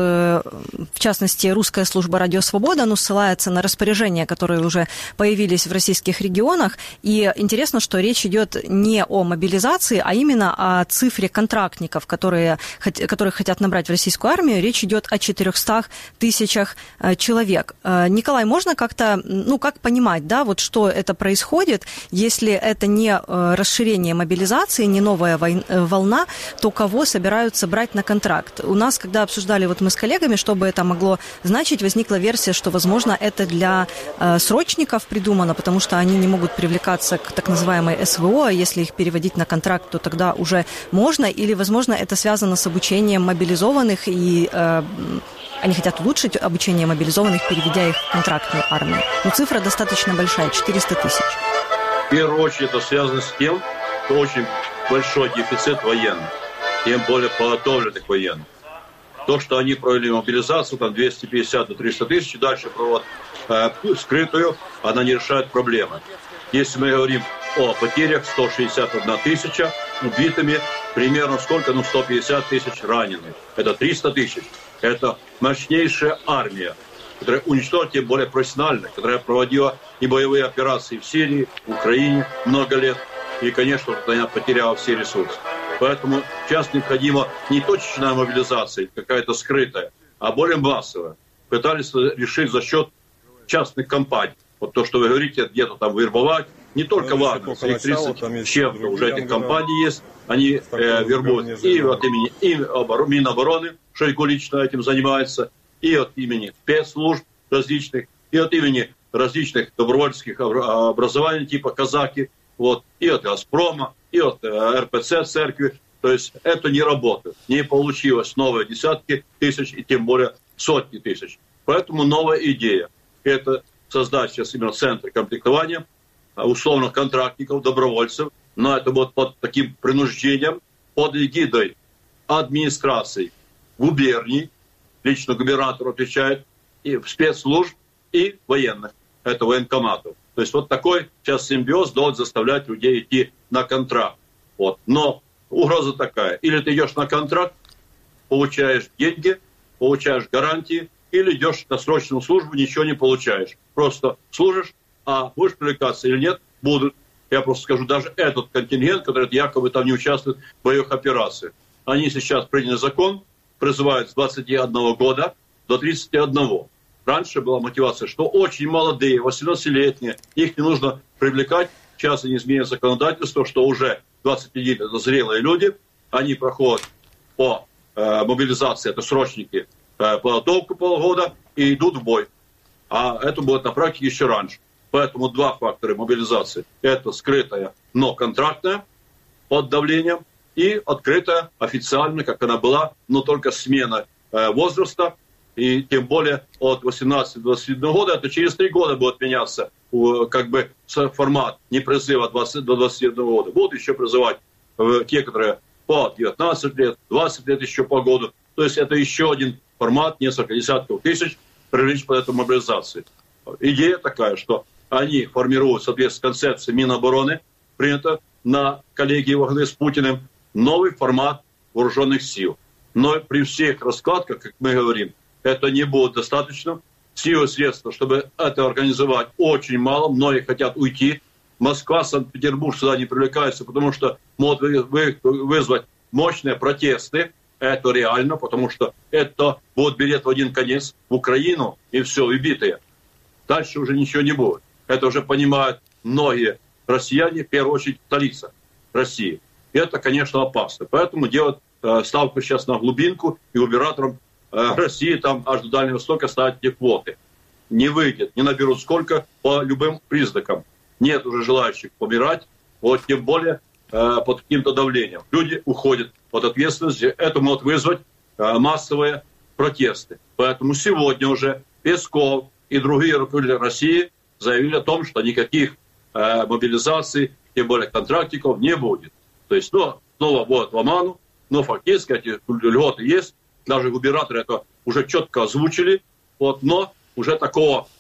в частности, русская служба «Радио Свобода». Ну, ссылается на распоряжения, которые уже появились в российских регионах. И интересно, что речь идет не о мобилизации, а именно о цифре контрактников, которые, которые хотят набрать в российскую армию. Речь идет о четырехстах тысячах человек. Николай, можно как-то, ну, как понимать, да, вот что это происходит, если это не расширение мобилизации, не новая волна, то кого собираются брать на контракт? У нас, когда обсуждали вот мы с коллегами, что бы это могло значить, возникла версия, что, возможно, это для э, срочников придумано, потому что они не могут привлекаться к так называемой СВО, а если их переводить на контракт, то тогда уже можно, или, возможно, это связано с обучением мобилизованных, и э, они хотят улучшить обучение мобилизованных, переведя их в контрактную армию. Но цифра достаточно большая, четыреста тысяч. В первую очередь это связано с тем, что очень большой дефицит военных, тем более подготовленных военных. То, что они провели мобилизацию, там двести пятьдесят до триста тысяч, и дальше проводят э, скрытую, она не решает проблемы. Если мы говорим о потерях, сто шестьдесят одна тысяча убитыми, примерно сколько? Ну, сто пятьдесят тысяч раненых. Это триста тысяч. Это мощнейшая армия, которая уничтожила, тем более профессионально, которая проводила и боевые операции в Сирии, в Украине много лет. И, конечно, она потеряла все ресурсы. Поэтому сейчас необходима не точечная мобилизация, какая-то скрытая, а более массовая. Пытались решить за счет частных компаний. Вот то, что вы говорите, где-то там вербовать. Не только Вагнер, их тридцать с чем-то уже этих компаний есть. Они э, вербуют и от имени и Минобороны, Шойгу лично этим занимается, и от имени спецслужб различных, и от имени различных добровольческих образований типа казаки, вот, и от Газпрома, и от эр пэ цэ церкви. То есть это не работает. Не получилось новые десятки тысяч и тем более сотни тысяч. Поэтому новая идея – это создать сейчас именно центры комплектования условных контрактников, добровольцев, но это будет под таким принуждением, под эгидой администрации губерний, лично губернатор отвечает, и спецслужб, и военных, это военкоматов. То есть вот такой сейчас симбиоз должен заставлять людей идти на контракт. Вот. Но угроза такая. Или ты идешь на контракт, получаешь деньги, получаешь гарантии, или идешь на срочную службу, ничего не получаешь. Просто служишь, а будешь привлекаться или нет, будут. Я просто скажу, даже этот контингент, который якобы там не участвует в боевых операциях. Они сейчас приняли закон, призывают с двадцати одного года до тридцати одного. Раньше была мотивация, что очень молодые, восемнадцатилетние, их не нужно привлекать. Сейчас они изменят законодательство, что уже двадцать лет это зрелые люди, они проходят по э, мобилизации, это срочники, э, подготовку полгода и идут в бой. А это будет на практике еще раньше. Поэтому два фактора мобилизации. Это скрытая, но контрактная, под давлением, и открытая, официально, как она была, но только смена э, возраста, и тем более от восемнадцати до двадцати одного года, это через три года будет меняться э, как бы формат не призыва двадцати до двадцати одного года. Будут еще призывать э, те, которые по девятнадцать лет, двадцать лет еще по году. То есть это еще один формат, несколько десятков тысяч, привлечь под эту мобилизацию. Идея такая, что они формируют, соответственно, концепции Минобороны, принято на коллегии во главе с Путиным, новый формат вооруженных сил. Но при всех раскладках, как мы говорим, это не будет достаточно. Силы, средства, чтобы это организовать, очень мало. Многие хотят уйти. Москва, Санкт-Петербург сюда не привлекаются, потому что могут вызвать мощные протесты. Это реально, потому что это будет билет в один конец в Украину, и все, убитые. Дальше уже ничего не будет. Это уже понимают многие россияне, в первую очередь столица России. И это, конечно, опасно. Поэтому делать э, ставку сейчас на глубинку, и губернаторам э, России там аж до Дальнего Востока ставить эти квоты. Не выйдет, не наберут сколько по любым признакам. Нет уже желающих помирать, вот тем более э, под каким-то давлением. Люди уходят от ответственности. Это может вызвать э, массовые протесты. Поэтому сегодня уже Песков и другие руководители России заявили о том, что никаких э, мобилизаций, тем более контрактиков, не будет. То есть, ну, снова вот в оману, но фактически эти льготы есть. Даже губернаторы это уже четко озвучили, вот, но уже такого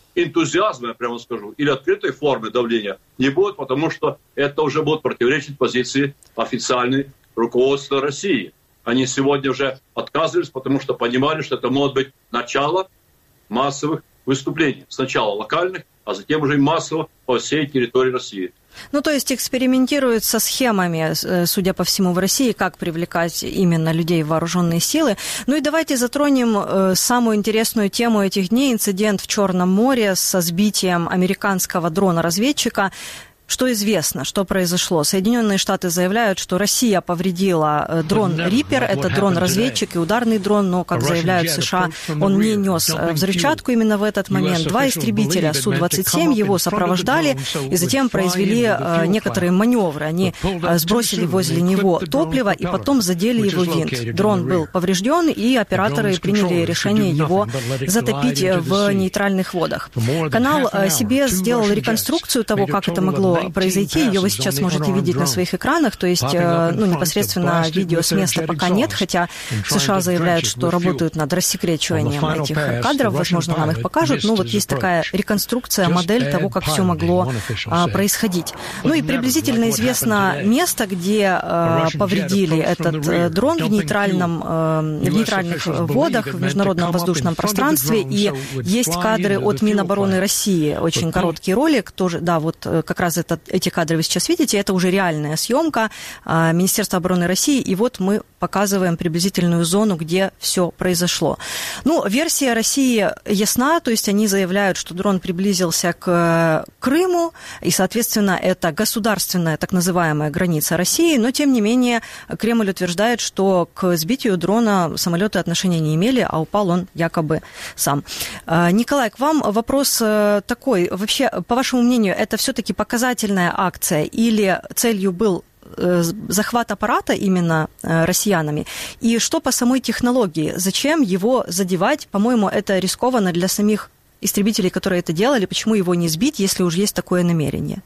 энтузиазма, я прямо скажу, или открытой формы давления не будет, потому что это уже будет противоречить позиции официальной руководства России. Они сегодня уже отказывались, потому что понимали, что это может быть начало массовых выступлений. Сначала локальных, а затем уже массово по всей территории России. Ну, то есть экспериментируют со схемами, судя по всему, в России, как привлекать именно людей в вооруженные силы. Ну и давайте затронем э, самую интересную тему этих дней. Инцидент в Черном море со сбитием американского дрона-разведчика. Что известно, что произошло? Соединенные Штаты заявляют, что Россия повредила дрон «Риппер». Это дрон-разведчик и ударный дрон, но, как заявляют США, он не нес взрывчатку именно в этот момент. Два истребителя Су двадцать семь его сопровождали и затем произвели некоторые маневры. Они сбросили возле него топливо и потом задели его винт. Дрон был поврежден, и операторы приняли решение его затопить в нейтральных водах. Канал си би эс сделал реконструкцию того, как это могло произойти. Ее вы сейчас можете видеть на своих экранах, то есть ну, непосредственно видео с места пока нет, хотя США заявляют, что работают над рассекречиванием этих кадров, возможно, нам их покажут, но вот есть такая реконструкция, модель того, как все могло а, происходить. Ну и приблизительно известно место, где а, повредили этот а, дрон в, нейтральном, а, в нейтральных водах, в международном воздушном пространстве, и есть кадры от Минобороны России, очень короткий ролик, тоже, да, вот как раз это, эти кадры вы сейчас видите, это уже реальная съемка а, Министерства обороны России, и вот мы показываем приблизительную зону, где все произошло. Ну, версия России ясна, то есть они заявляют, что дрон приблизился к Крыму, и, соответственно, это государственная, так называемая, граница России, но, тем не менее, Кремль утверждает, что к сбитию дрона самолеты отношения не имели, а упал он якобы сам. Николай, к вам вопрос такой. Вообще, по вашему мнению, это все-таки показательная акция или целью был захват аппарата именно россиянами? И что по самой технологии? Зачем его задевать? По-моему, это рискованно для самих истребителей, которые это делали. Почему его не сбить, если уж есть такое намерение?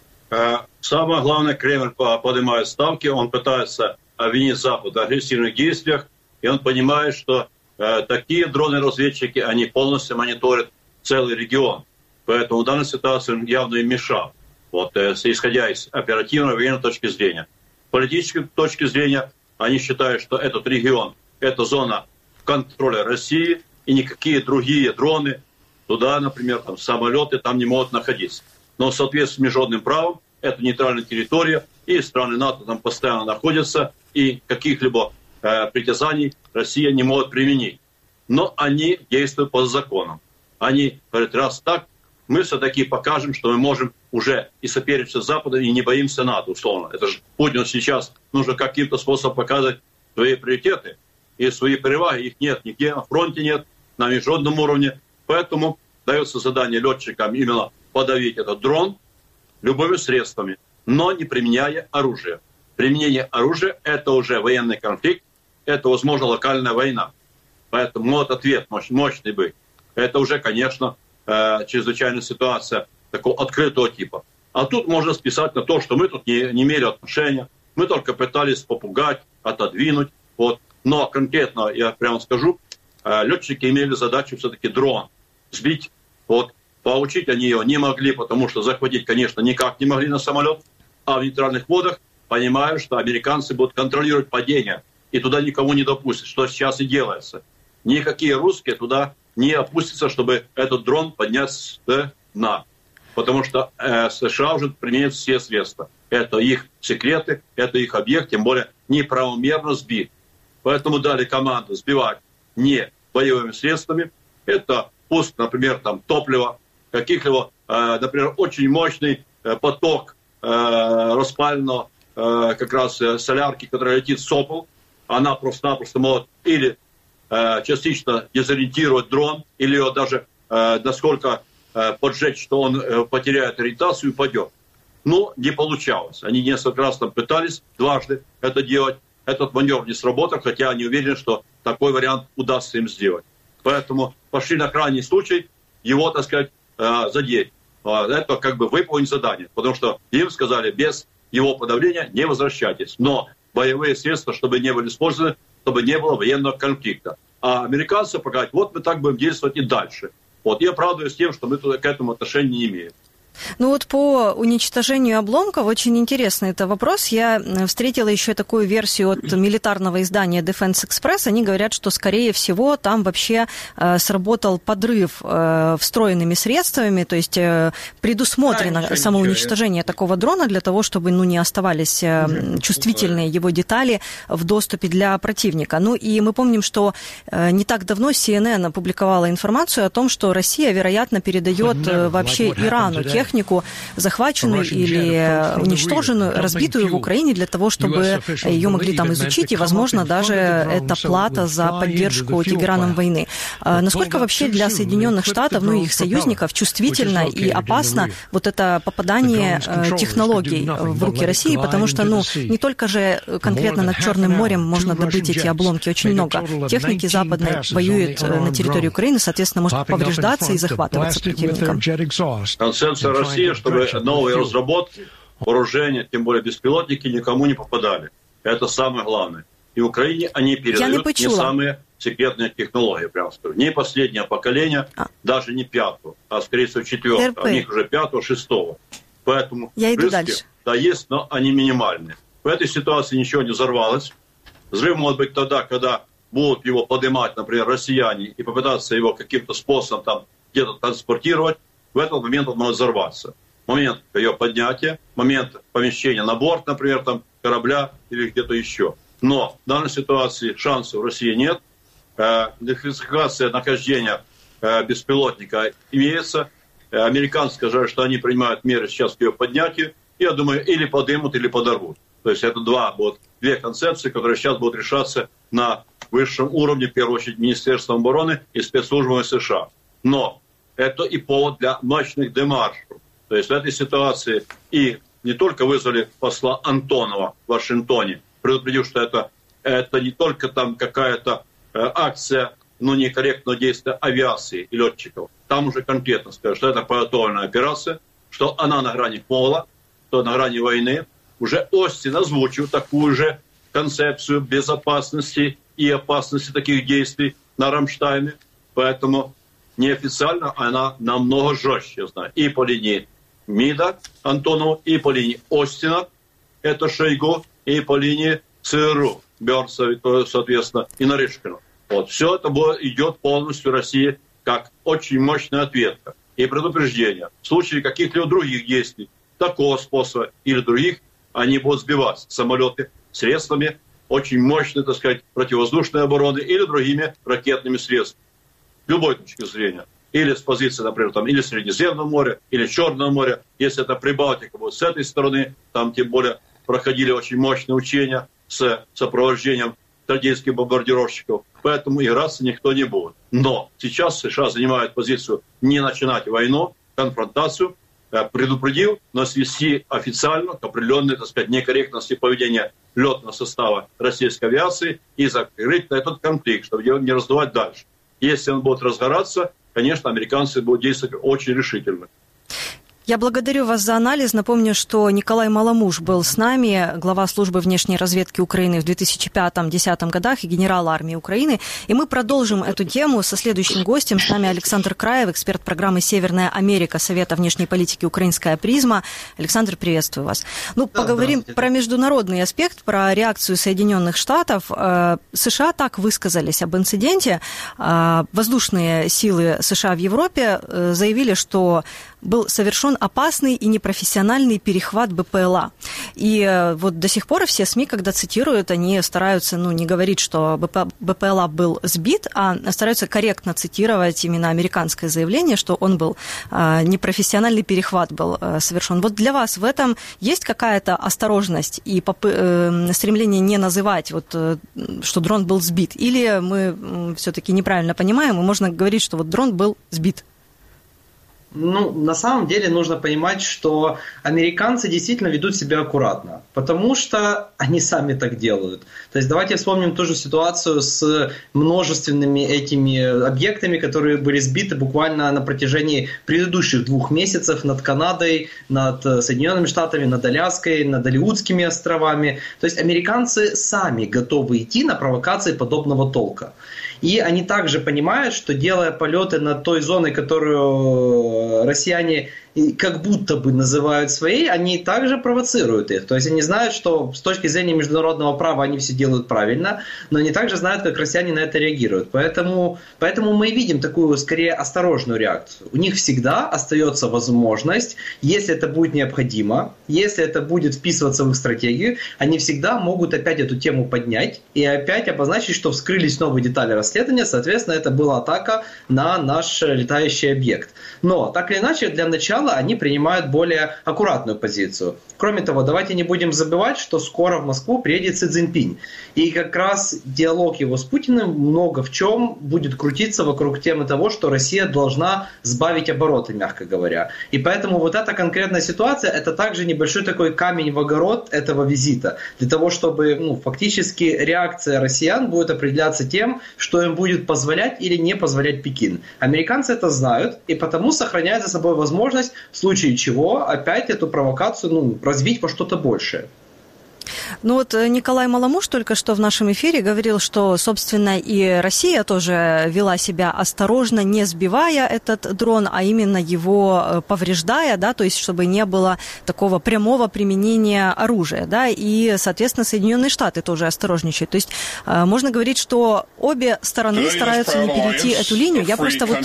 Самое главное, Кремль поднимает ставки, он пытается обвинить Запад в агрессивных действиях, и он понимает, что такие дроны-разведчики, они полностью мониторят целый регион. Поэтому в данной ситуации он явно им мешал. Вот, исходя из оперативной военной точки зрения. С политической точки зрения они считают, что этот регион, это зона контроля России, и никакие другие дроны туда, например, там, самолеты там не могут находиться. Но в соответствии с международным правом это нейтральная территория, и страны НАТО там постоянно находятся, и каких-либо э, притязаний Россия не может применить. Но они действуют по законам. Они говорят, раз так, мы все-таки покажем, что мы можем уже и соперничать с Западом, и не боимся НАТО, условно. Это же Путину сейчас нужно каким-то способом показать свои приоритеты и свои переваги. Их нет нигде, на фронте нет, на международном уровне. Поэтому дается задание летчикам именно подавить этот дрон любыми средствами, но не применяя оружие. Применение оружия – это уже военный конфликт, это, возможно, локальная война. Поэтому может ответ мощный быть. Это уже, конечно, чрезвычайная ситуация такого открытого типа. А тут можно списать на то, что мы тут не, не имели отношения, мы только пытались попугать, отодвинуть. Вот. Но конкретно, я прямо скажу, летчики имели задачу все-таки дрон сбить. Вот. Получить они его не могли, потому что захватить, конечно, никак не могли на самолет. А в нейтральных водах понимают, что американцы будут контролировать падение. И туда никому не допустят, что сейчас и делается. Никакие русские туда не опустятся, чтобы этот дрон поднять с дна. Потому что э, США уже применяют все средства. Это их секреты, это их объект, тем более неправомерно сбит. Поэтому дали команду сбивать не боевыми средствами. Это пуск, например, там, топлива, каких-либо, э, например, очень мощный э, поток э, распального э, как раз э, солярки, которая летит в Сокол. Она просто-напросто может или э, частично дезориентировать дрон, или его даже э, насколько э, поджечь, что он э, потеряет ориентацию и упадет. Но не получалось. Они несколько раз там пытались дважды это делать. Этот маневр не сработал, хотя они уверены, что такой вариант удастся им сделать. Поэтому пошли на крайний случай его, так сказать, э, задеть. Это как бы выполнить задание. Потому что им сказали, без его подавления не возвращайтесь. Но боевые средства, чтобы не были использованы, чтобы не было военного конфликта. А американцы показать, вот мы так будем действовать и дальше. Вот, и оправдываюсь тем, что мы к этому отношения не имеем. Ну вот по уничтожению обломков очень интересный это вопрос. Я встретила еще такую версию от милитарного издания Defense Express. Они говорят, что, скорее всего, там вообще э, сработал подрыв э, встроенными средствами, то есть э, предусмотрено да, самоуничтожение ничего. такого дрона для того, чтобы ну, не оставались э, угу. чувствительные его детали в доступе для противника. Ну и мы помним, что э, не так давно си эн эн опубликовала информацию о том, что Россия, вероятно, передает э, вообще Ирану тех, технику, захваченную или уничтоженную, разбитую в Украине для того, чтобы ее могли там изучить, и, возможно, даже это плата за поддержку Тегераном войны. Насколько вообще для Соединенных Штатов, ну и их союзников, чувствительно и опасно вот это попадание технологий в руки России, потому что, ну, не только же конкретно над Черным морем можно добыть эти обломки, очень много техники западной воюет на территории Украины, соответственно, может повреждаться и захватываться противником. Россия, чтобы новые разработки, вооружения, тем более беспилотники, никому не попадали. Это самое главное. И Украине они передают не, не самые секретные технологии, прямо скажу. Не последнее поколение, а. даже не пятого, а, скорее всего, четвертого. РП. У них уже пятого, шестого. Поэтому Я иду риски, дальше. да, есть, но они минимальные. В этой ситуации ничего не взорвалось. Взрыв может быть тогда, когда будут его поднимать, например, россияне, и попытаться его каким-то способом там где-то транспортировать. В этот момент он может взорваться. Момент ее поднятия, момент помещения на борт, например, там, корабля или где-то еще. Но в данной ситуации шансов в России нет. Идентификация нахождения э, беспилотника имеется. Э, американцы сказали, что они принимают меры сейчас к ее поднятию. Я думаю, или подымут, или подорвут. То есть это два, вот, две концепции, которые сейчас будут решаться на высшем уровне, в первую очередь, Министерством обороны и спецслужбами США. Но это и повод для мощных демаршев. То есть в этой ситуации и не только вызвали посла Антонова в Вашингтоне, предупредив, что это, это не только там какая-то э, акция, но некорректного действия авиации и летчиков. Там уже конкретно скажут, что это подготовленная операция, что она на грани пола, что на грани войны. Уже Остин озвучил такую же концепцию безопасности и опасности таких действий на Рамштайне. Поэтому неофициально она намного жестче, я знаю, и по линии МИДа Антонова, и по линии Остина, это Шойгу, и по линии ЦРУ, Бёрнса, соответственно, и Нарышкина. Вот, все это идет полностью России как очень мощная ответка и предупреждение. В случае каких-либо других действий, такого способа или других, они будут сбивать самолеты средствами очень мощной, так сказать, противовоздушной обороны или другими ракетными средствами. С любой точки зрения. Или с позиции, например, там, или Средиземного моря, или Черного моря. Если это Прибалтика, вот с этой стороны, там тем более проходили очень мощные учения с сопровождением стратегических бомбардировщиков. Поэтому играться никто не будет. Но сейчас США занимают позицию не начинать войну, конфронтацию, предупредил, но свести официально к определенной, так сказать, некорректности поведения летного состава российской авиации и закрыть этот конфликт, чтобы его не раздувать дальше. Если он будет разгораться, конечно, американцы будут действовать очень решительно. Я благодарю вас за анализ. Напомню, что Николай Маламуш был с нами, глава службы внешней разведки Украины в две тысячи пятом — две тысячи десятом годах и генерал армии Украины. И мы продолжим эту тему со следующим гостем. С нами Александр Краев, эксперт программы «Северная Америка» Совета внешней политики «Украинская призма». Александр, приветствую вас. Ну, да, поговорим про международный аспект, про реакцию Соединенных Штатов. США так высказались об инциденте. Воздушные силы США в Европе заявили, что был совершен опасный и непрофессиональный перехват БПЛА. И вот до сих пор все СМИ, когда цитируют, они стараются, ну, не говорить, что БПЛА был сбит, а стараются корректно цитировать именно американское заявление, что он был, непрофессиональный перехват был совершен. Вот для вас в этом есть какая-то осторожность и стремление не называть, вот, что дрон был сбит? Или мы все-таки неправильно понимаем, и можно говорить, что вот дрон был сбит? Ну, на самом деле нужно понимать, что американцы действительно ведут себя аккуратно, потому что они сами так делают. То есть давайте вспомним ту же ситуацию с множественными этими объектами, которые были сбиты буквально на протяжении предыдущих двух месяцев над Канадой, над Соединенными Штатами, над Аляской, над Алиутскими островами. То есть американцы сами готовы идти на провокации подобного толка. И они также понимают, что делая полеты над той зоной, которую россияне как будто бы называют своей, они также провоцируют их. То есть они знают, что с точки зрения международного права они все делают правильно, но они также знают, как россияне на это реагируют. Поэтому, поэтому мы видим такую, скорее, осторожную реакцию. У них всегда остается возможность, если это будет необходимо, если это будет вписываться в их стратегию, они всегда могут опять эту тему поднять и опять обозначить, что вскрылись новые детали расследования, соответственно, это была атака на наш летающий объект. Но, так или иначе, для начала они принимают более аккуратную позицию. Кроме того, давайте не будем забывать, что скоро в Москву приедет Си Цзиньпинь. И как раз диалог его с Путиным много в чем будет крутиться вокруг темы того, что Россия должна сбавить обороты, мягко говоря. И поэтому вот эта конкретная ситуация, это также небольшой такой камень в огород этого визита. Для того, чтобы ну, фактически реакция россиян будет определяться тем, что им будет позволять или не позволять Пекин. Американцы это знают, и потому сохраняют за собой возможность, в случае чего, опять эту провокацию ну, развить во что-то большее. Ну вот Николай Маламуш только что в нашем эфире говорил, что, собственно, и Россия тоже вела себя осторожно, не сбивая этот дрон, а именно его повреждая, да, то есть чтобы не было такого прямого применения оружия, да, и, соответственно, Соединенные Штаты тоже осторожничают. То есть можно говорить, что обе стороны стараются не перейти эту линию. Я просто вот,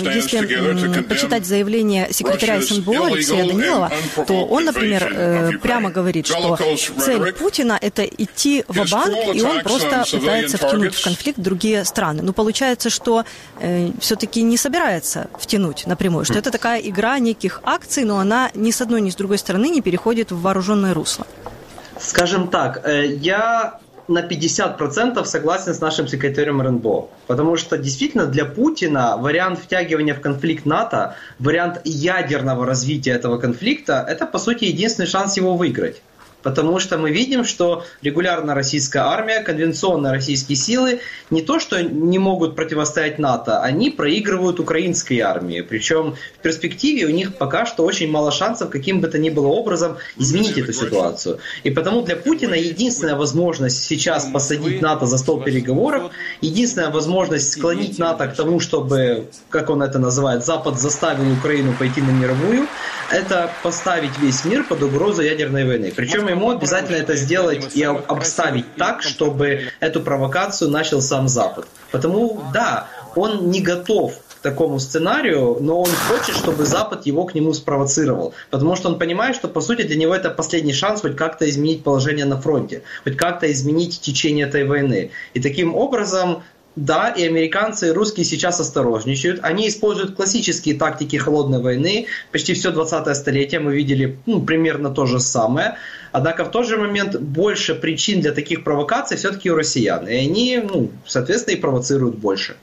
если почитать заявление секретаря эс эн бэ о Алексея Данилова, то он, например, прямо говорит, что цель Путина – это идти ва-банк, и он просто пытается втянуть в конфликт другие страны. Но получается, что э, все-таки не собирается втянуть напрямую, что это такая игра неких акций, но она ни с одной, ни с другой стороны не переходит в вооруженное русло. Скажем так, э, я на пятьдесят процентов согласен с нашим секретарем эр эн бэ о, потому что действительно для Путина вариант втягивания в конфликт НАТО, вариант ядерного развития этого конфликта – это, по сути, единственный шанс его выиграть. Потому что мы видим, что регулярно российская армия, конвенционные российские силы не то что не могут противостоять НАТО, они проигрывают украинской армии. Причем в перспективе у них пока что очень мало шансов каким бы то ни было образом изменить эту ситуацию. И потому для Путина единственная возможность сейчас посадить НАТО за стол переговоров, единственная возможность склонить НАТО к тому, чтобы, как он это называет, Запад заставил Украину пойти на мировую, это поставить весь мир под угрозу ядерной войны. Причем ему обязательно это сделать и обставить так, чтобы эту провокацию начал сам Запад. Потому, да, он не готов к такому сценарию, но он хочет, чтобы Запад его к нему спровоцировал. Потому что он понимает, что, по сути, для него это последний шанс хоть как-то изменить положение на фронте, хоть как-то изменить течение этой войны. И таким образом... Да, и американцы, и русские сейчас осторожничают. Они используют классические тактики холодной войны. Почти все двадцатое столетие мы видели ну, примерно то же самое. Однако в тот же момент больше причин для таких провокаций все-таки у россиян. И они, ну, соответственно, и провоцируют больше.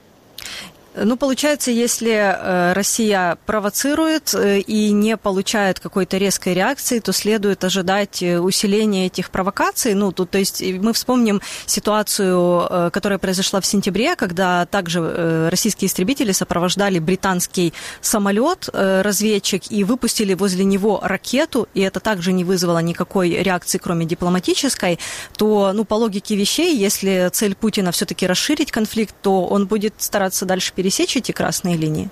Ну, получается, если э, Россия провоцирует э, и не получает какой-то резкой реакции, то следует ожидать усиления этих провокаций. Ну, тут, то есть мы вспомним ситуацию, э, которая произошла в сентябре, когда также э, российские истребители сопровождали британский самолет, э, разведчик, и выпустили возле него ракету, и это также не вызвало никакой реакции, кроме дипломатической, то, ну, по логике вещей, если цель Путина все-таки расширить конфликт, то он будет стараться дальше пересечь эти красные линии?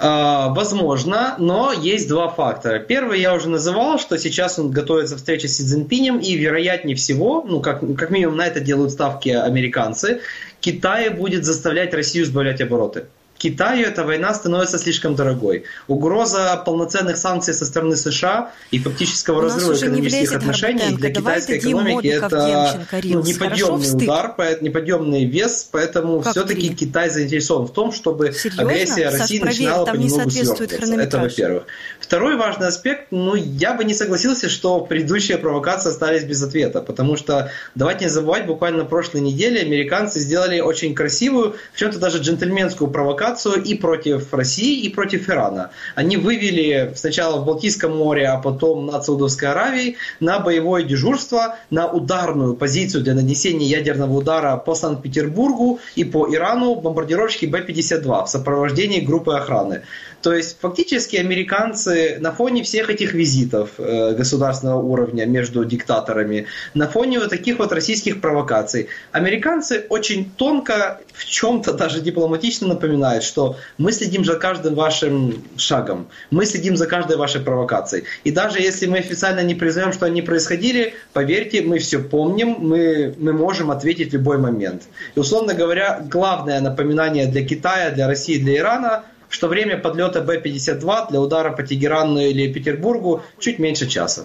А, возможно, но есть два фактора. Первый я уже называл, что сейчас он готовится к встрече с Си Цзиньпинем, и вероятнее всего, ну как, как минимум на это делают ставки американцы, Китай будет заставлять Россию сбавлять обороты. Китаю эта война становится слишком дорогой. Угроза полноценных санкций со стороны США и фактического разрыва экономических отношений для китайской экономики это ну, неподъемный удар, неподъемный вес, поэтому как все-таки три? Китай заинтересован в том, чтобы Серьезно? агрессия России Саш, начинала проверь, понемногу свертываться. Это во-первых. Второй важный аспект, ну я бы не согласился, что предыдущие провокации остались без ответа, потому что давайте не забывать, буквально на прошлой неделе американцы сделали очень красивую, в чем-то даже джентльменскую провокацию провокацию и против России, и против Ирана. Они вывели сначала в Балтийском море, а потом над Саудовской Аравией на боевое дежурство, на ударную позицию для нанесения ядерного удара по Санкт-Петербургу и по Ирану бомбардировщики Бэ пятьдесят два в сопровождении группы охраны. То есть фактически американцы на фоне всех этих визитов э, государственного уровня между диктаторами, на фоне вот таких вот российских провокаций, американцы очень тонко, в чем-то даже дипломатично напоминают, что мы следим за каждым вашим шагом, мы следим за каждой вашей провокацией. И даже если мы официально не признаем, что они происходили, поверьте, мы все помним, мы, мы можем ответить в любой момент. И, условно говоря, главное напоминание для Китая, для России, для Ирана, что время подлета Бэ пятьдесят два для удара по Тегерану или Петербургу чуть меньше часа.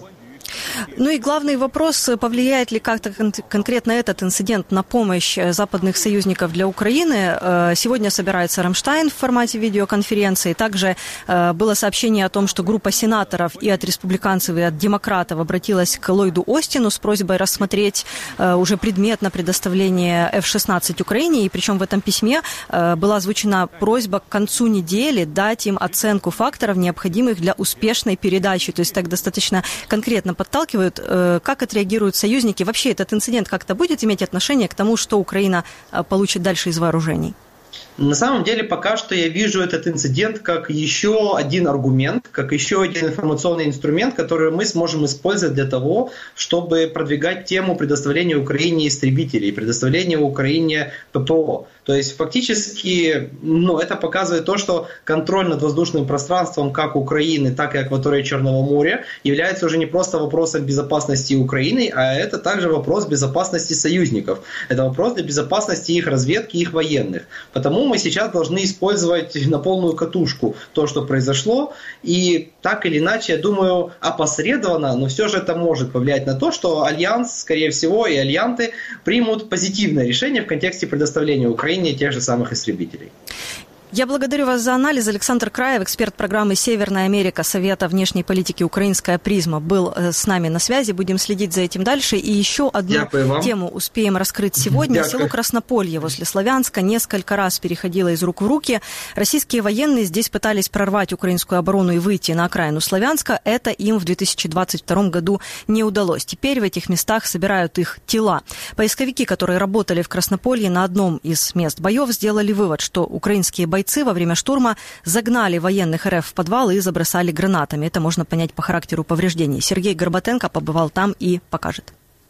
Ну и главный вопрос, повлияет ли как-то кон- конкретно этот инцидент на помощь западных союзников для Украины. Сегодня собирается Рамштайн в формате видеоконференции. Также было сообщение о том, что группа сенаторов и от республиканцев, и от демократов обратилась к Ллойду Остину с просьбой рассмотреть уже предметно предоставление эф шестнадцать Украине. И причем в этом письме была озвучена просьба к концу недели дать им оценку факторов, необходимых для успешной передачи. То есть так достаточно конкретно подталкивают. Как отреагируют союзники? Вообще этот инцидент как-то будет иметь отношение к тому, что Украина получит дальше из вооружений? На самом деле, пока что я вижу этот инцидент как еще один аргумент, как еще один информационный инструмент, который мы сможем использовать для того, чтобы продвигать тему предоставления Украине истребителей, предоставления Украине ППО. То есть фактически ну, это показывает то, что контроль над воздушным пространством как Украины, так и акватории Черного моря является уже не просто вопросом безопасности Украины, а это также вопрос безопасности союзников. Это вопрос для безопасности их разведки, их военных. Потому мы сейчас должны использовать на полную катушку то, что произошло, и так или иначе, я думаю, опосредованно, но все же это может повлиять на то, что Альянс, скорее всего, и альянты примут позитивное решение в контексте предоставления Украине тех же самых истребителей. Я благодарю вас за анализ. Александр Краев, эксперт программы «Северная Америка» Совета внешней политики «Украинская призма», был с нами на связи. Будем следить за этим дальше. И еще одну тему успеем раскрыть сегодня. Дякую. Село Краснополье возле Славянска несколько раз переходило из рук в руки. Российские военные здесь пытались прорвать украинскую оборону и выйти на окраину Славянска. Это им в две тысячи двадцать втором году не удалось. Теперь в этих местах собирают их тела. Поисковики, которые работали в Краснополье на одном из мест боев, сделали вывод, что украинские бойцы во время штурма загнали военных РФ в подвал и забросали гранатами. Это можно понять по характеру повреждений. Сергей Горбатенко побывал там и покажет.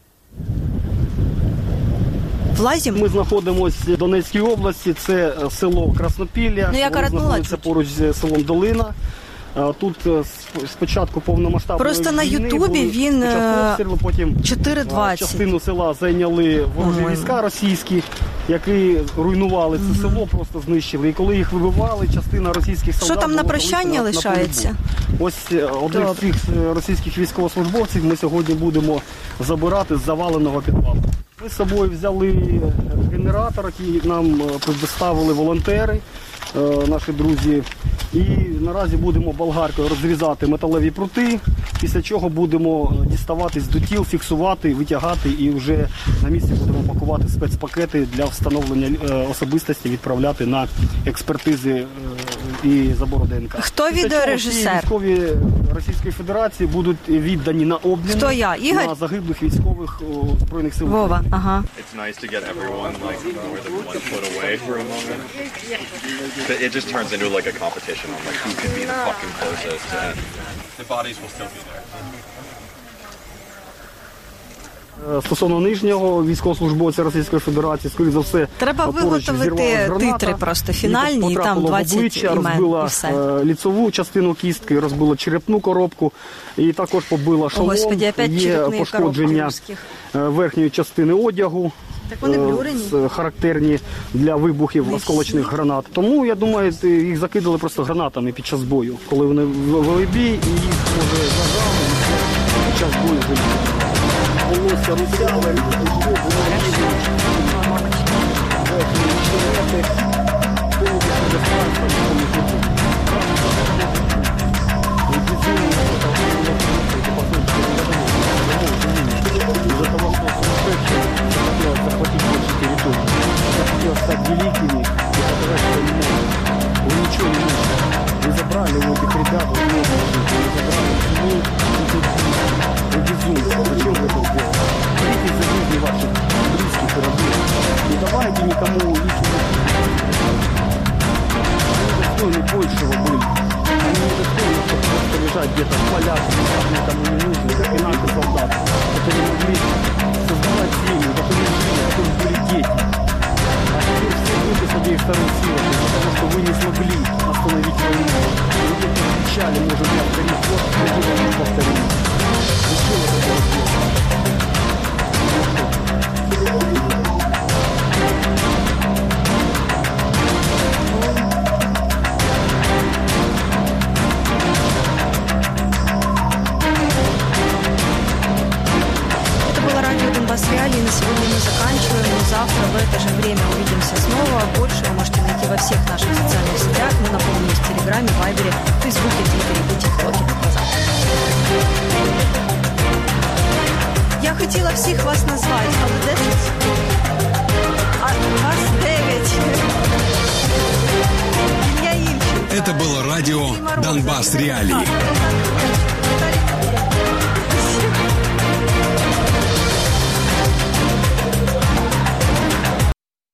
Влазим? Ми знаходимося в Донецькій області, це село Краснопілля, ну, я воно знаходиться поруч з селом Долина. Тут спочатку повномасштабної Просто війни на Ютубі він обстріли, потім чотири двадцять. Частину села зайняли ворожі війська російські, які руйнували це село, просто знищили. І коли їх вибивали, частина російських солдат... Що там на прощання лишається? Ось один з цих російських військовослужбовців ми сьогодні будемо забирати з заваленого підвалу. Ми з собою взяли генератор, який нам предоставили волонтери, наші друзі. І наразі будемо болгаркою розрізати металеві прути, після чого будемо діставатись до тіл, фіксувати, витягати і вже на місці будемо пакувати спецпакети для встановлення особистості, відправляти на експертизи і забору ДНК. Хто відеорежисер? Військові Російської Федерації будуть віддані на обмін. Хто я? Ігор? На загиблих військових Збройних сил. Вова, ага. It's nice to get everyone like more than one foot away for a moment. It just turns into like a competition on like who can be the fucking closest, and the bodies will still be there. Стосовно нижнього військовослужбовця Російської Федерації, скоріше за все, треба виготовити титри просто фінальні, і там двадцять імен, розбила і все. Ліцеву частину кістки, розбила черепну коробку, і також побила шолом. Господи, опять є пошкодження верхньої частини одягу. Так вони блюрені. Характерні для вибухів осколочних гранат. Тому, я думаю, їх закидали просто гранатами під час бою. Коли вони вели бій, і їх, може, зажали, і під час бою вибухали. Волосся русяве, було из-за того, что сумасшедшие хотелось захватить больше территории. Хотелось стать великими и показать, что они могут. ничего не нужно. Вы забрали у этих ребят, вы не забрали семью, вы безумцы. Зачем вы это сделали? Боритесь за жизни ваших близких и родных. Не давайте никому лишнего. Они достойны большего были. Они не достойны, чтобы просто лежать где-то в полях, никому не нужны, как и наши солдаты, которые могли создавать семьи, которые жили, которые были дети. А теперь все люди с обеих сторон силы, потому что вы не смогли остановить войну. Вы только кричали, может, я вторик, вот, я не повторю. Зачем это было сделать? Реалии на сегодня мы заканчиваем, но завтра в это же время увидимся снова. Больше вы можете найти во всех наших социальных сетях. Мы напомню, в Телеграме, Вайбере, Фейсбуке, Твиттере и ТикТоке. До завтра. Я хотела всіх вас назвати, але де тут? А вас дев'ять. Илья Ильчин. Это было радио «Донбасс Реалии».